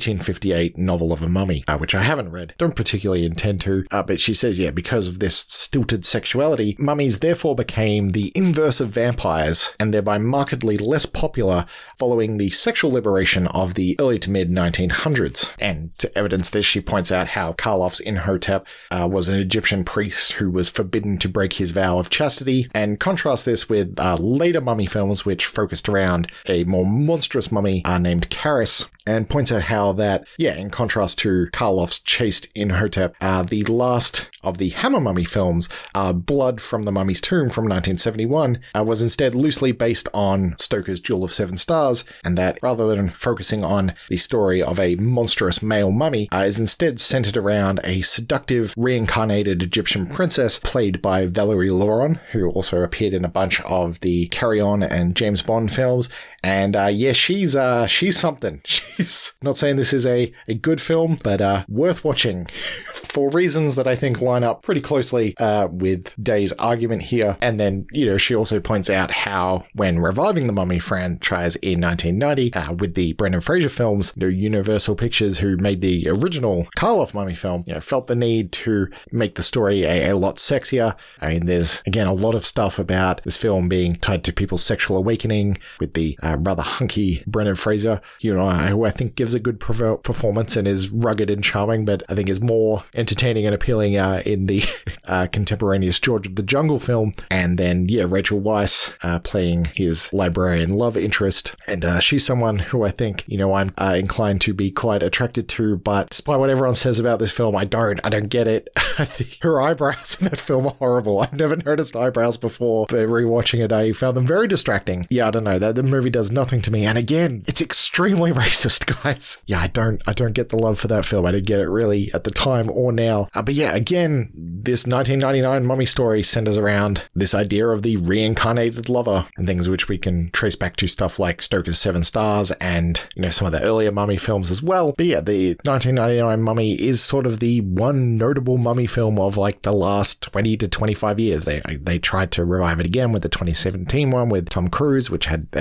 1858 novel of a mummy, which I haven't read, don't particularly intend to, but she says, yeah, because of this stilted sexuality, mummies therefore became the inverse of vampires, and thereby markedly less popular following the sexual liberation of the early to mid 1900s. And to evidence this, she points out how Karloff's Imhotep was an Egyptian priest who was forbidden to break his vow of chastity, and contrast this with later mummy films which focused around a more monstrous mummy named Charis, and points out how that, yeah, in contrast to Karloff's chaste Imhotep, the last of the Hammer mummy films, Blood from the Mummy's Tomb from 1971, was instead loosely based on Stoker's Jewel of Seven Stars, and that rather than focusing on the story of a monstrous male mummy, is instead centered around a seductive reincarnated Egyptian princess played by Valerie Laurent, who also appeared in a bunch of the Carry On and James Bond films. And yeah, she's something. She's not saying this is a good film, but worth watching for reasons that I think line up pretty closely with Day's argument here. And then, you know, she also points out how when reviving the Mummy franchise in 1990 with the Brendan Fraser films, you know, Universal Pictures, who made the original Karloff mummy film, you know, felt the need to make the story a lot sexier. I mean, there's again a lot of stuff about this film being tied to people's sexual awakening with the rather hunky Brendan Fraser, you know, who I think gives a good performance and is rugged and charming, but I think is more entertaining and appealing in the contemporaneous George of the Jungle film. And then, yeah, Rachel Weisz playing his librarian love interest. And she's someone who I think, you know, I'm inclined to be quite attracted to, but despite what everyone says about this film, I don't get it. I think her eyebrows in that film are horrible. I've never noticed eyebrows before, but rewatching it, I found them very distracting. Yeah, I don't know, the movie does nothing to me. And again, it's extremely racist, guys. Yeah, I don't get the love for that film. I didn't get it really at the time or now. But yeah, again, this 1999 mummy story centers around this idea of the reincarnated lover and things which we can trace back to stuff like Stoker's Seven Stars and, you know, some of the earlier mummy films as well. But yeah, the 1999 Mummy is sort of the one notable mummy film of like the last 20 to 25 years. They tried to revive it again with the 2017 one with Tom Cruise, which had a female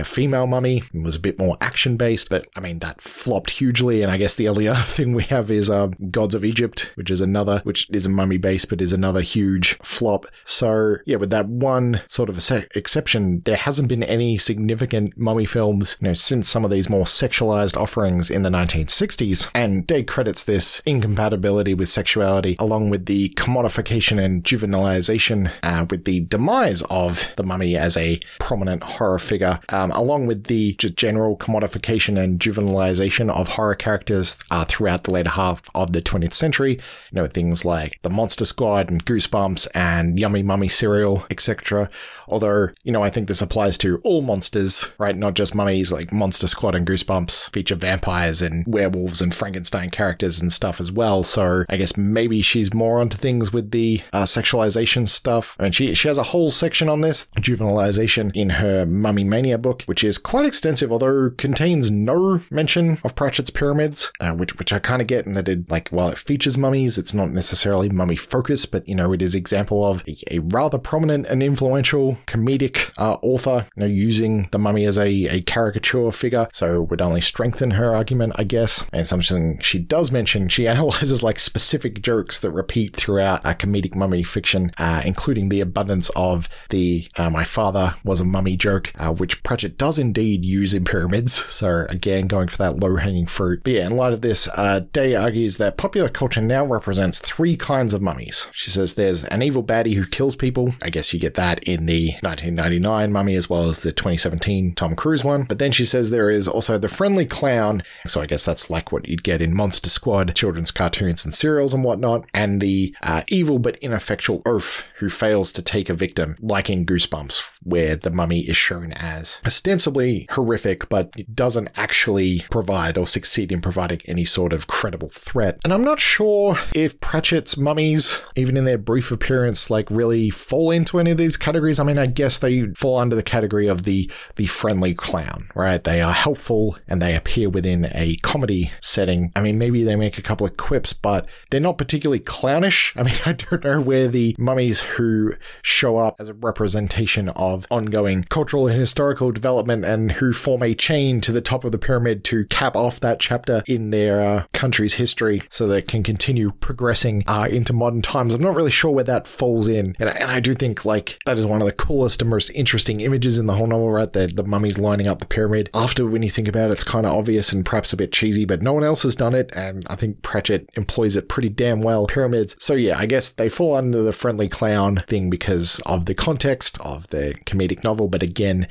Mummy. It was a bit more action-based, but I mean, that flopped hugely. And I guess the only other thing we have is Gods of Egypt, which is a mummy-based, but is another huge flop. So yeah, with that one sort of exception, there hasn't been any significant mummy films, since some of these more sexualized offerings in the 1960s. And Day credits this incompatibility with sexuality along with the commodification and juvenilization with the demise of the mummy as a prominent horror figure, along with the just general commodification and juvenilization of horror characters throughout the later half of the 20th century. Things like the Monster Squad and Goosebumps and Yummy Mummy cereal, etc. Although, I think this applies to all monsters, right? Not just mummies. Like Monster Squad and Goosebumps feature vampires and werewolves and Frankenstein characters and stuff as well. So I guess maybe she's more onto things with the sexualization stuff. I mean, she has a whole section on this, juvenilization, in her Mummy Mania book, which is quite extensive, although contains no mention of Pratchett's pyramids, which I kind of get in that while it features mummies, it's not necessarily mummy focused, but it is example of a rather prominent and influential comedic author, using the mummy as a caricature figure, so would only strengthen her argument, I guess. And something she does mention, she analyzes specific jokes that repeat throughout comedic mummy fiction, including the abundance of the my father was a mummy joke, which Pratchett does indeed use in Pyramids, so again going for that low-hanging fruit. But yeah, in light of this, Day argues that popular culture now represents three kinds of mummies. She says there's an evil baddie who kills people. I guess you get that in the 1999 Mummy as well as the 2017 Tom Cruise one. But then she says there is also the friendly clown, so I guess that's like what you'd get in Monster Squad, children's cartoons and serials and whatnot, and the evil but ineffectual oaf who fails to take a victim, like in Goosebumps, where the mummy is shown as ostensibly horrific, but it doesn't actually provide or succeed in providing any sort of credible threat. And I'm not sure if Pratchett's mummies, even in their brief appearance, really fall into any of these categories. I mean, I guess they fall under the category of the friendly clown, right? They are helpful and they appear within a comedy setting. I mean, maybe they make a couple of quips, but they're not particularly clownish. I mean, I don't know where the mummies who show up as a representation of ongoing cultural and historical development and who form a chain to the top of the pyramid to cap off that chapter in their country's history so they can continue progressing into modern times. I'm not really sure where that falls in. And I do think that is one of the coolest and most interesting images in the whole novel, right? The mummies lining up the pyramid. After, when you think about it, it's kind of obvious and perhaps a bit cheesy, but no one else has done it. And I think Pratchett employs it pretty damn well. Pyramids. So yeah, I guess they fall under the friendly clown thing because of the context of the comedic novel. But again,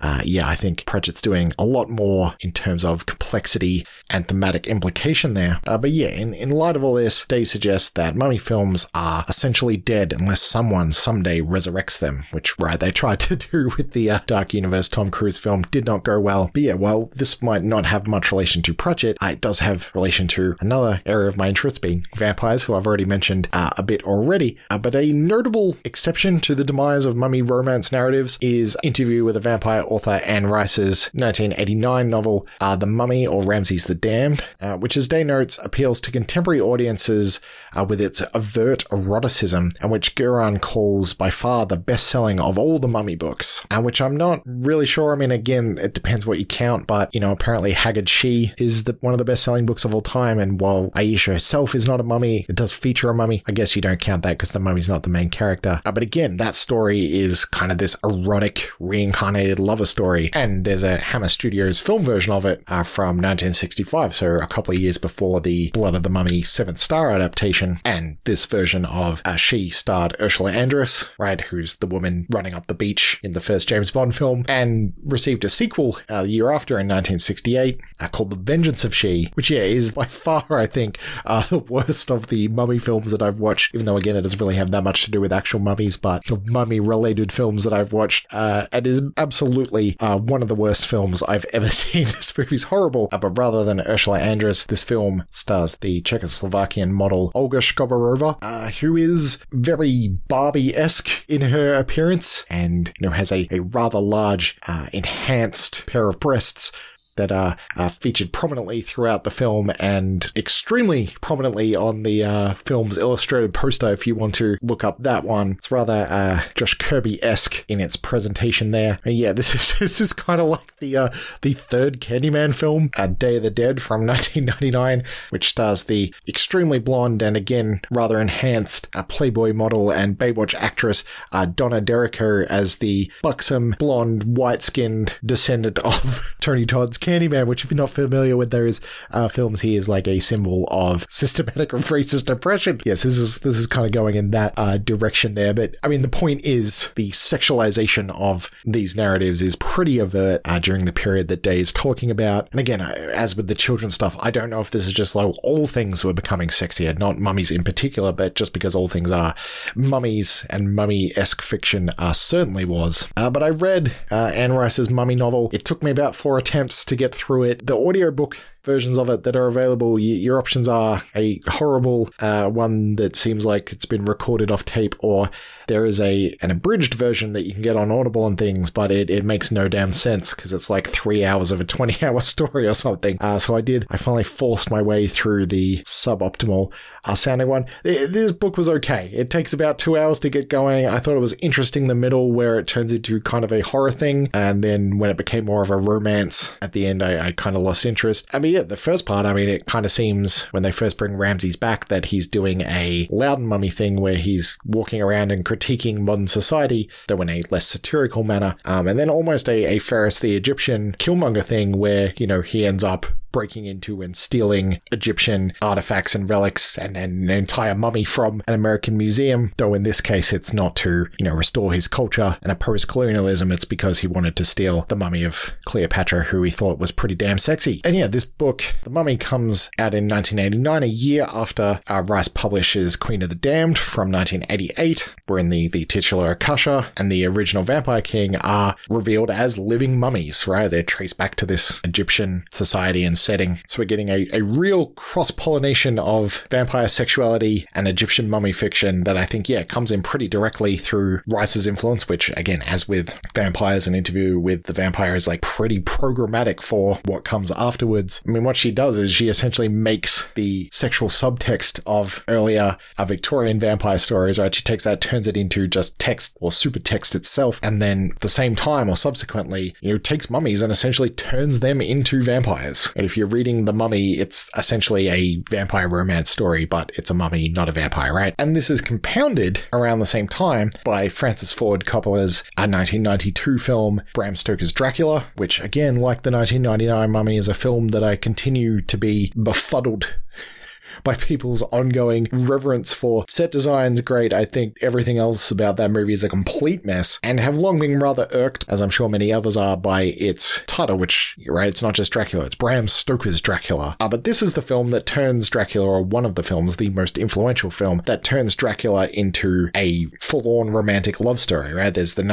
I think Pratchett's doing a lot more in terms of complexity and thematic implication there. But yeah, in light of all this, Day suggests that mummy films are essentially dead unless someone someday resurrects them, which, right, they tried to do with the Dark Universe Tom Cruise film, did not go well. But yeah, well, this might not have much relation to Pratchett. It does have relation to another area of my interest, being vampires, who I've already mentioned a bit already. But a notable exception to the demise of mummy romance narratives is Interview with a Vampire author Anne Rice's 1989 novel, The Mummy or Ramses the Damned, which, as Day notes, appeals to contemporary audiences with its overt eroticism, and which Guerin calls by far the best-selling of all the mummy books, which I'm not really sure. I mean, again, it depends what you count, but, apparently Haggard She is one of the best-selling books of all time, and while Aisha herself is not a mummy, it does feature a mummy. I guess you don't count that because the mummy's not the main character. But again, that story is kind of this erotic, reincarnated lover story, and there's a Hammer Studios film version of it from 1965, so a couple of years before the Blood of the Mummy 7th Star adaptation, and this version of She starred Ursula Andress, right, who's the woman running up the beach in the first James Bond film, and received a sequel the year after in 1968 called The Vengeance of She, which is by far, I think, the worst of the mummy films that I've watched, even though, again, it doesn't really have that much to do with actual mummies, but the mummy-related films that I've watched, it is absolutely one of the worst films I've ever seen. This movie's horrible, but rather than Ursula Andress, this film stars the Czechoslovakian model Olga Skobarova, who is very Barbie-esque in her appearance and, has a rather large, enhanced pair of breasts that are featured prominently throughout the film and extremely prominently on the film's illustrated poster if you want to look up that one. It's rather Josh Kirby-esque in its presentation there. And yeah, this is kind of like the third Candyman film, Day of the Dead from 1999, which stars the extremely blonde and again rather enhanced Playboy model and Baywatch actress Donna Derrico as the buxom, blonde, white-skinned descendant of Tony Todd's Candyman, which if you're not familiar with those films, he is like a symbol of systematic and racist oppression. Yes, this is kind of going in that direction there. But I mean, the point is the sexualization of these narratives is pretty overt during the period that Day is talking about. And again, as with the children's stuff, I don't know if this is just like all things were becoming sexier, not mummies in particular, but just because all things are, mummies and mummy-esque fiction certainly was. But I read Anne Rice's Mummy novel. It took me about 4 attempts to get through it. The audiobook versions of it that are available, your options are a horrible one that seems like it's been recorded off tape, or there is an abridged version that you can get on Audible and things, but it makes no damn sense because it's like 3 hours of a 20-hour story or something. So I finally forced my way through the suboptimal sounding one. This book was okay. It takes about 2 hours to get going. I thought it was interesting the middle where it turns into kind of a horror thing, and then when it became more of a romance at the end, I kind of lost interest. I mean, yeah, the first part, I mean, it kind of seems when they first bring Ramses back that he's doing a Loudon Mummy thing where he's walking around and critiquing modern society, though in a less satirical manner. And then almost a Ferris the Egyptian Killmonger thing where, you know, he ends up breaking into and stealing Egyptian artifacts and relics and an entire mummy from an American museum, though in this case it's not to, you know, restore his culture and oppose colonialism. It's because he wanted to steal the mummy of Cleopatra, who he thought was pretty damn sexy. And yeah, this book, The Mummy, comes out in 1989, a year after Rice publishes Queen of the Damned from 1988, wherein the titular Akasha and the original Vampire King are revealed as living mummies, right? They're traced back to this Egyptian society and setting. So we're getting a real cross-pollination of vampire sexuality and Egyptian mummy fiction that I think, yeah, comes in pretty directly through Rice's influence, which, again, as with Vampires, An Interview with the Vampire is like pretty programmatic for what comes afterwards. I mean, what she does is she essentially makes the sexual subtext of earlier Victorian vampire stories, right? She takes that, turns it into just text or super text itself, and then at the same time or subsequently, you know, takes mummies and essentially turns them into vampires. And if you're reading The Mummy, it's essentially a vampire romance story, but it's a mummy, not a vampire, right? And this is compounded around the same time by Francis Ford Coppola's 1992 film Bram Stoker's Dracula, which again, like the 1999 Mummy, is a film that I continue to be befuddled by people's ongoing reverence for. Set design's great. I think everything else about that movie is a complete mess, and have long been rather irked, as I'm sure many others are, by its title, which, right, it's not just Dracula, it's Bram Stoker's Dracula. But this is the film that turns Dracula, or one of the films, the most influential film, that turns Dracula into a full-on romantic love story, right? There's the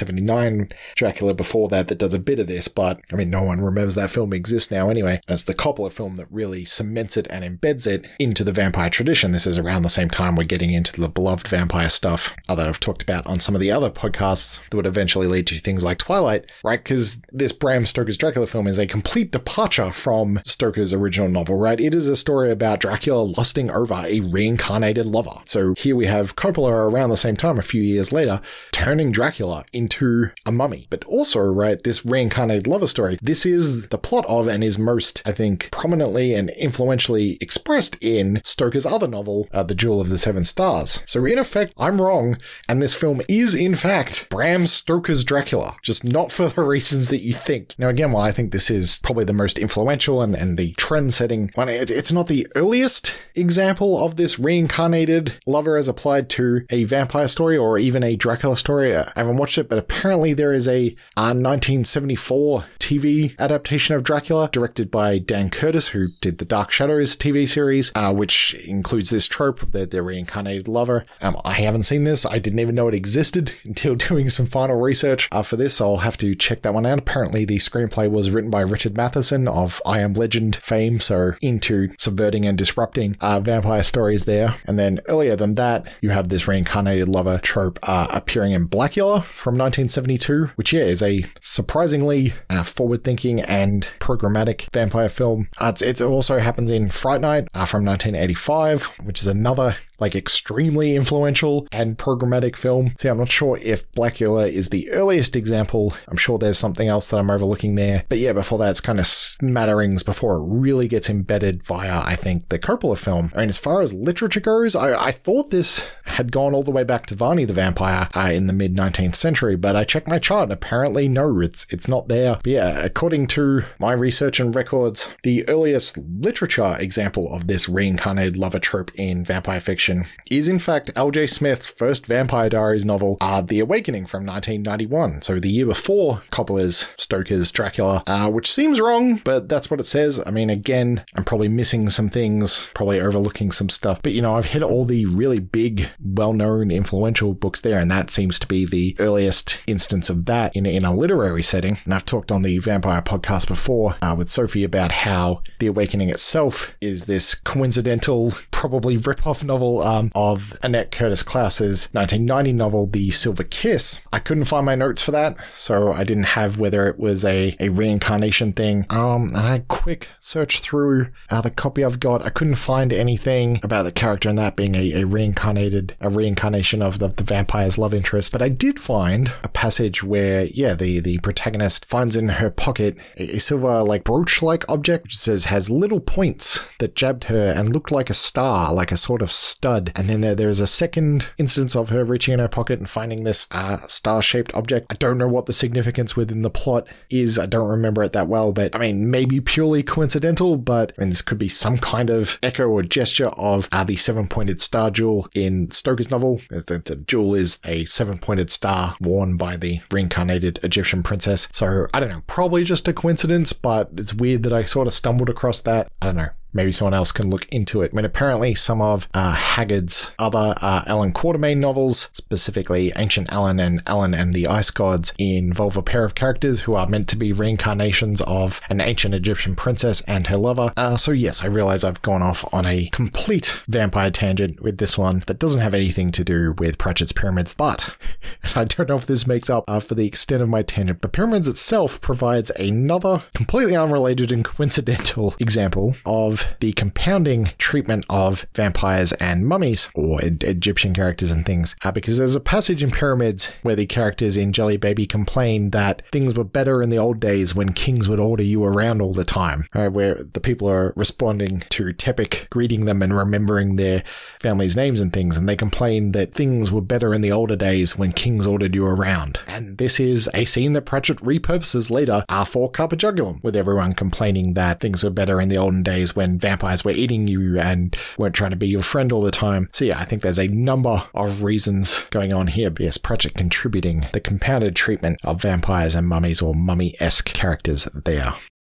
1979 Dracula before that does a bit of this, but, I mean, no one remembers that film exists now anyway. It's the Coppola film that really cements it and embeds it into the vampire tradition. This is around the same time we're getting into the beloved vampire stuff that I've talked about on some of the other podcasts that would eventually lead to things like Twilight, right? Because this Bram Stoker's Dracula film is a complete departure from Stoker's original novel, right? It is a story about Dracula lusting over a reincarnated lover. So here we have Coppola around the same time, a few years later, turning Dracula into a mummy. But also, right, this reincarnated lover story, this is the plot of and is most, I think, prominently and influentially expressed in Stoker's other novel, The Jewel of the Seven Stars. So in effect, I'm wrong, and this film is in fact Bram Stoker's Dracula, just not for the reasons that you think. Now again, while I think this is probably the most influential and the trend-setting one, it's not the earliest example of this reincarnated lover as applied to a vampire story or even a Dracula story. I haven't watched it, but apparently there is a 1974 TV adaptation of Dracula directed by Dan Curtis, who did the Dark Shadows TV series, series, which includes this trope of the reincarnated lover. I haven't seen this. I didn't even know it existed until doing some final research for this. I'll have to check that one out. Apparently, the screenplay was written by Richard Matheson of I Am Legend fame, so into subverting and disrupting vampire stories there. And then earlier than that, you have this reincarnated lover trope appearing in Blackula from 1972, which is a surprisingly forward-thinking and programmatic vampire film. It also happens in Fright Night from 1985, which is another extremely influential and programmatic film. See, I'm not sure if Blackula is the earliest example. I'm sure there's something else that I'm overlooking there. But yeah, before that, it's kind of smatterings before it really gets embedded via, I think, the Coppola film. I mean, as far as literature goes, I thought this had gone all the way back to Varney the Vampire in the mid-19th century, but I checked my chart and apparently no, it's not there. But yeah, according to my research and records, the earliest literature example of this reincarnated lover trope in vampire fiction is in fact L.J. Smith's first Vampire Diaries novel, The Awakening from 1991. So the year before Coppola's Stoker's Dracula, which seems wrong, but that's what it says. I mean, again, I'm probably missing some things, probably overlooking some stuff, but I've hit all the really big, well-known, influential books there, and that seems to be the earliest instance of that in a literary setting. And I've talked on the Vampire podcast before with Sophie about how The Awakening itself is this coincidental, probably rip-off novel of Annette Curtis Klaus's 1990 novel, The Silver Kiss. I couldn't find my notes for that, so I didn't have whether it was a reincarnation thing. And I quick search through the copy I've got. I couldn't find anything about the character and that being a reincarnation of the vampire's love interest. But I did find a passage where, the protagonist finds in her pocket a silver, brooch-like object, which it says has little points that jabbed her and looked like a star, like a sort of stud. And then there's a second instance of her reaching in her pocket and finding this star-shaped object. I don't know what the significance within the plot is. I don't remember it that well, but I mean, maybe purely coincidental, but this could be some kind of echo or gesture of the seven-pointed star jewel in Stoker's novel. The jewel is a seven-pointed star worn by the reincarnated Egyptian princess. So I don't know, probably just a coincidence, but it's weird that I sort of stumbled across that. I don't know. Maybe someone else can look into it. I mean, apparently some of Haggard's other Alan Quatermain novels, specifically Ancient Alan and the Ice Gods, involve a pair of characters who are meant to be reincarnations of an ancient Egyptian princess and her lover. So yes, I realize I've gone off on a complete vampire tangent with this one that doesn't have anything to do with Pratchett's Pyramids, but, and I don't know if this makes up for the extent of my tangent, but Pyramids itself provides another completely unrelated and coincidental example of the compounding treatment of vampires and mummies, or Egyptian characters and things, because there's a passage in Pyramids where the characters in Jelly Baby complain that things were better in the old days when kings would order you around all the time, where the people are responding to Tepic greeting them and remembering their family's names and things, and they complain that things were better in the older days when kings ordered you around. And this is a scene that Pratchett repurposes later for Carpajugulum, with everyone complaining that things were better in the olden days when vampires were eating you and weren't trying to be your friend all the time. So yeah, I think there's a number of reasons going on here. But yes, Pratchett contributing the compounded treatment of vampires and mummies, or mummy-esque characters there.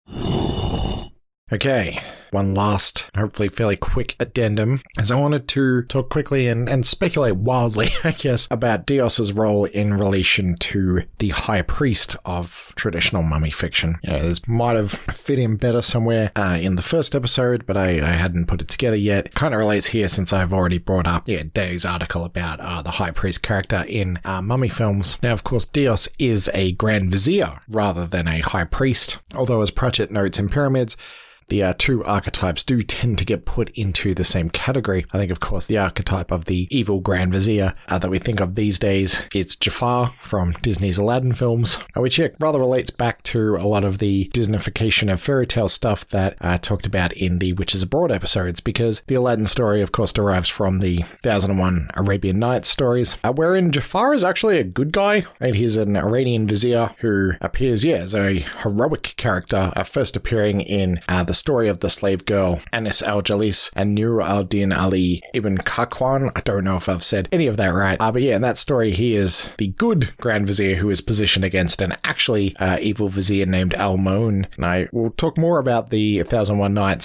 Okay, one last, hopefully fairly quick addendum, as I wanted to talk quickly and speculate wildly, I guess, about Dios's role in relation to the High Priest of traditional mummy fiction. This might have fit in better somewhere in the first episode, but I hadn't put it together yet. It kind of relates here since I've already brought up Dave's article about the High Priest character in mummy films. Now, of course, Dios is a Grand Vizier rather than a High Priest, although as Pratchett notes in Pyramids, the two archetypes do tend to get put into the same category. I think, of course, the archetype of the evil Grand Vizier that we think of these days is Jafar from Disney's Aladdin films, which rather relates back to a lot of the Disneyfication of fairy tale stuff that I talked about in the Witches Abroad episodes, because the Aladdin story, of course, derives from the 1001 Arabian Nights stories, wherein Jafar is actually a good guy, and he's an Iranian vizier who appears, as a heroic character, first appearing in the story of the slave girl Anis al-Jalis and Nur al-Din Ali ibn Kaqwan. I don't know if I've said any of that right, but in that story he is the good Grand Vizier who is positioned against an actually evil vizier named Al-Moon. And I will talk more about the 1001 Nights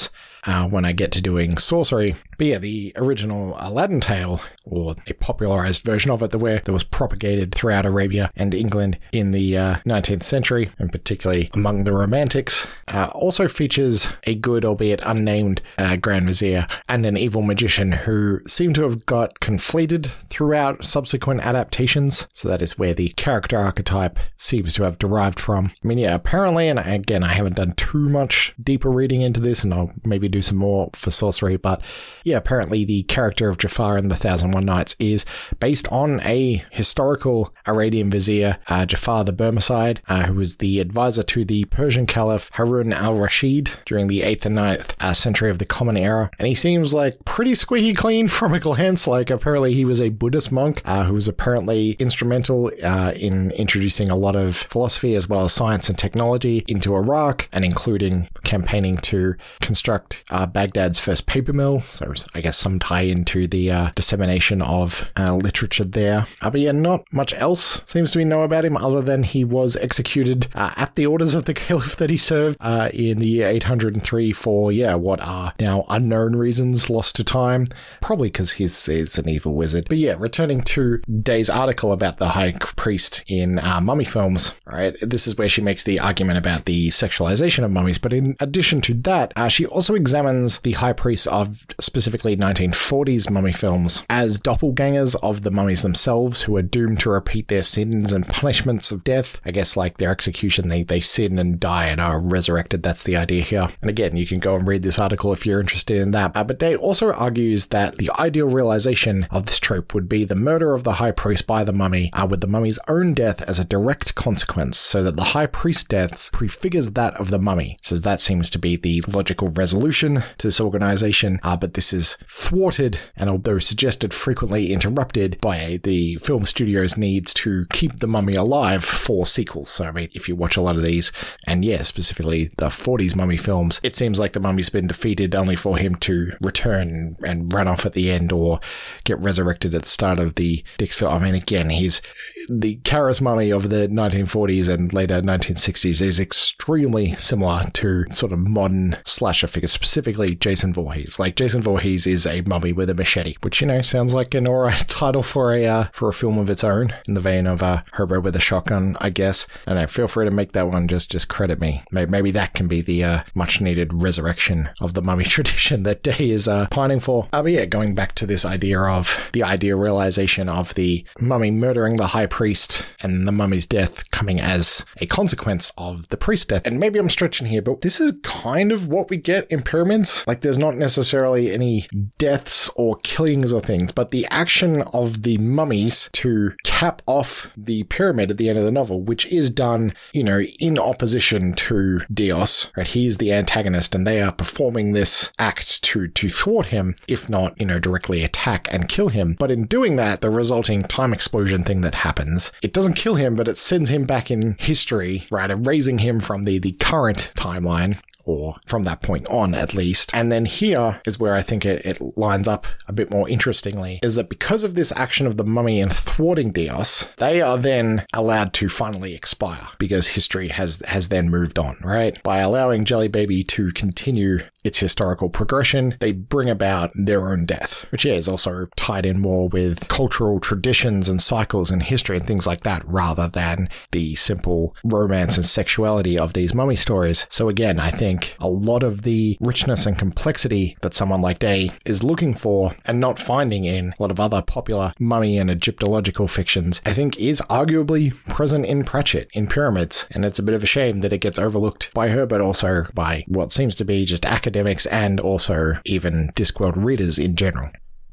when I get to doing sorcery. But yeah, the original Aladdin tale, or a popularized version of it, that was propagated throughout Arabia and England in the 19th century, and particularly among the Romantics, also features a good, albeit unnamed, Grand Vizier and an evil magician who seem to have got conflated throughout subsequent adaptations. So that is where the character archetype seems to have derived from. I mean, yeah, apparently, and again, I haven't done too much deeper reading into this, and I'll maybe do some more for sorcery, but yeah, apparently the character of Jafar in the 1001 Nights is based on a historical Arabian vizier, Jafar the Barmecide, who was the advisor to the Persian Caliph Harun al-Rashid during the 8th and 9th century of the Common Era. And he seems like pretty squeaky clean from a glance. Like, apparently he was a Buddhist monk who was apparently instrumental in introducing a lot of philosophy as well as science and technology into Iraq, and including campaigning to construct Baghdad's first paper mill. So I guess some tie into the dissemination of literature there. But yeah, not much else seems to be known about him other than he was executed at the orders of the caliph that he served in the year 803 for, what are now unknown reasons, lost to time. Probably because he's an evil wizard. But yeah, returning to Day's article about the High Priest in mummy films, right? This is where she makes the argument about the sexualization of mummies. But in addition to that, she also examines the High Priests of specifically 1940s mummy films as doppelgangers of the mummies themselves, who are doomed to repeat their sins and punishments of death. I guess like their execution, they sin and die and are resurrected. That's the idea here. And again, you can go and read this article if you're interested in that. But Day also argues that the ideal realization of this trope would be the murder of the High Priest by the mummy, with the mummy's own death as a direct consequence, so that the High Priest's death prefigures that of the mummy. So that seems to be the logical resolution to this organization, but this is thwarted, and although suggested, frequently interrupted by the film studio's needs to keep the mummy alive for sequels. So I mean, if you watch a lot of these, and yeah, specifically the 40s mummy films, it seems like the mummy's been defeated only for him to return and run off at the end, or get resurrected at the start of the next film. I mean, again, he's the Karras mummy of the 1940s and later 1960s is extremely similar to sort of modern slasher figures, specifically Jason Voorhees. Like, Jason Voorhees is a mummy with a machete, which, sounds like an alright title for a film of its own, in the vein of Hobo with a Shotgun, I guess. And feel free to make that one, just credit me. Maybe that can be the much needed resurrection of the mummy tradition that Day is pining for. But yeah, going back to this idea of the ideal realization of the mummy murdering the High Priest and the mummy's death coming as a consequence of the priest's death. And maybe I'm stretching here, but this is kind of what we get in pyramids. Like, there's not necessarily any deaths or killings or things, but the action of the mummies to cap off the pyramid at the end of the novel, which is done, in opposition to Dios, right? He is the antagonist, and they are performing this act to thwart him, if not, directly attack and kill him. But in doing that, the resulting time explosion thing that happens, it doesn't kill him, but it sends him back in history, right? Erasing him from the current timeline, or from that point on at least. And then here is where I think it lines up a bit more interestingly, is that because of this action of the mummy in thwarting Dios, they are then allowed to finally expire, because history has then moved on, right? By allowing Jelly Baby to continue its historical progression, they bring about their own death, which is also tied in more with cultural traditions and cycles in history and things like that, rather than the simple romance and sexuality of these mummy stories. So again, I think a lot of the richness and complexity that someone like Day is looking for and not finding in a lot of other popular mummy and Egyptological fictions, I think is arguably present in Pratchett, in Pyramids. And it's a bit of a shame that it gets overlooked by her, but also by what seems to be just academics and also even Discworld readers in general.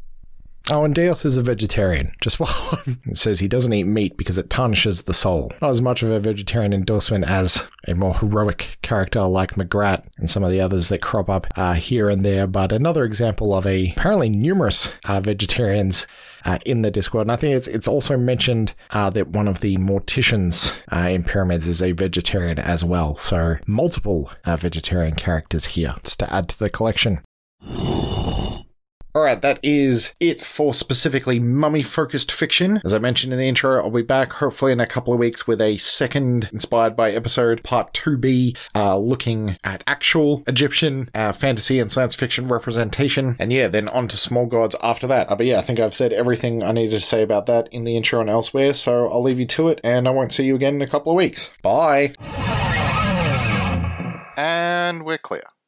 Oh, and Dios is a vegetarian. Just while it says he doesn't eat meat because it tarnishes the soul. Not as much of a vegetarian endorsement as a more heroic character like Magrat and some of the others that crop up here and there, but another example of apparently numerous vegetarians in the Discworld. And I think it's also mentioned that one of the morticians in Pyramids is a vegetarian as well. So multiple vegetarian characters here, just to add to the collection. Alright, that is it for specifically mummy-focused fiction. As I mentioned in the intro, I'll be back hopefully in a couple of weeks with a second Inspired by episode, part 2B, looking at actual Egyptian fantasy and science fiction representation. And yeah, then on to Small Gods after that. But yeah, I think I've said everything I needed to say about that in the intro and elsewhere, so I'll leave you to it, and I won't see you again in a couple of weeks. Bye! And we're clear.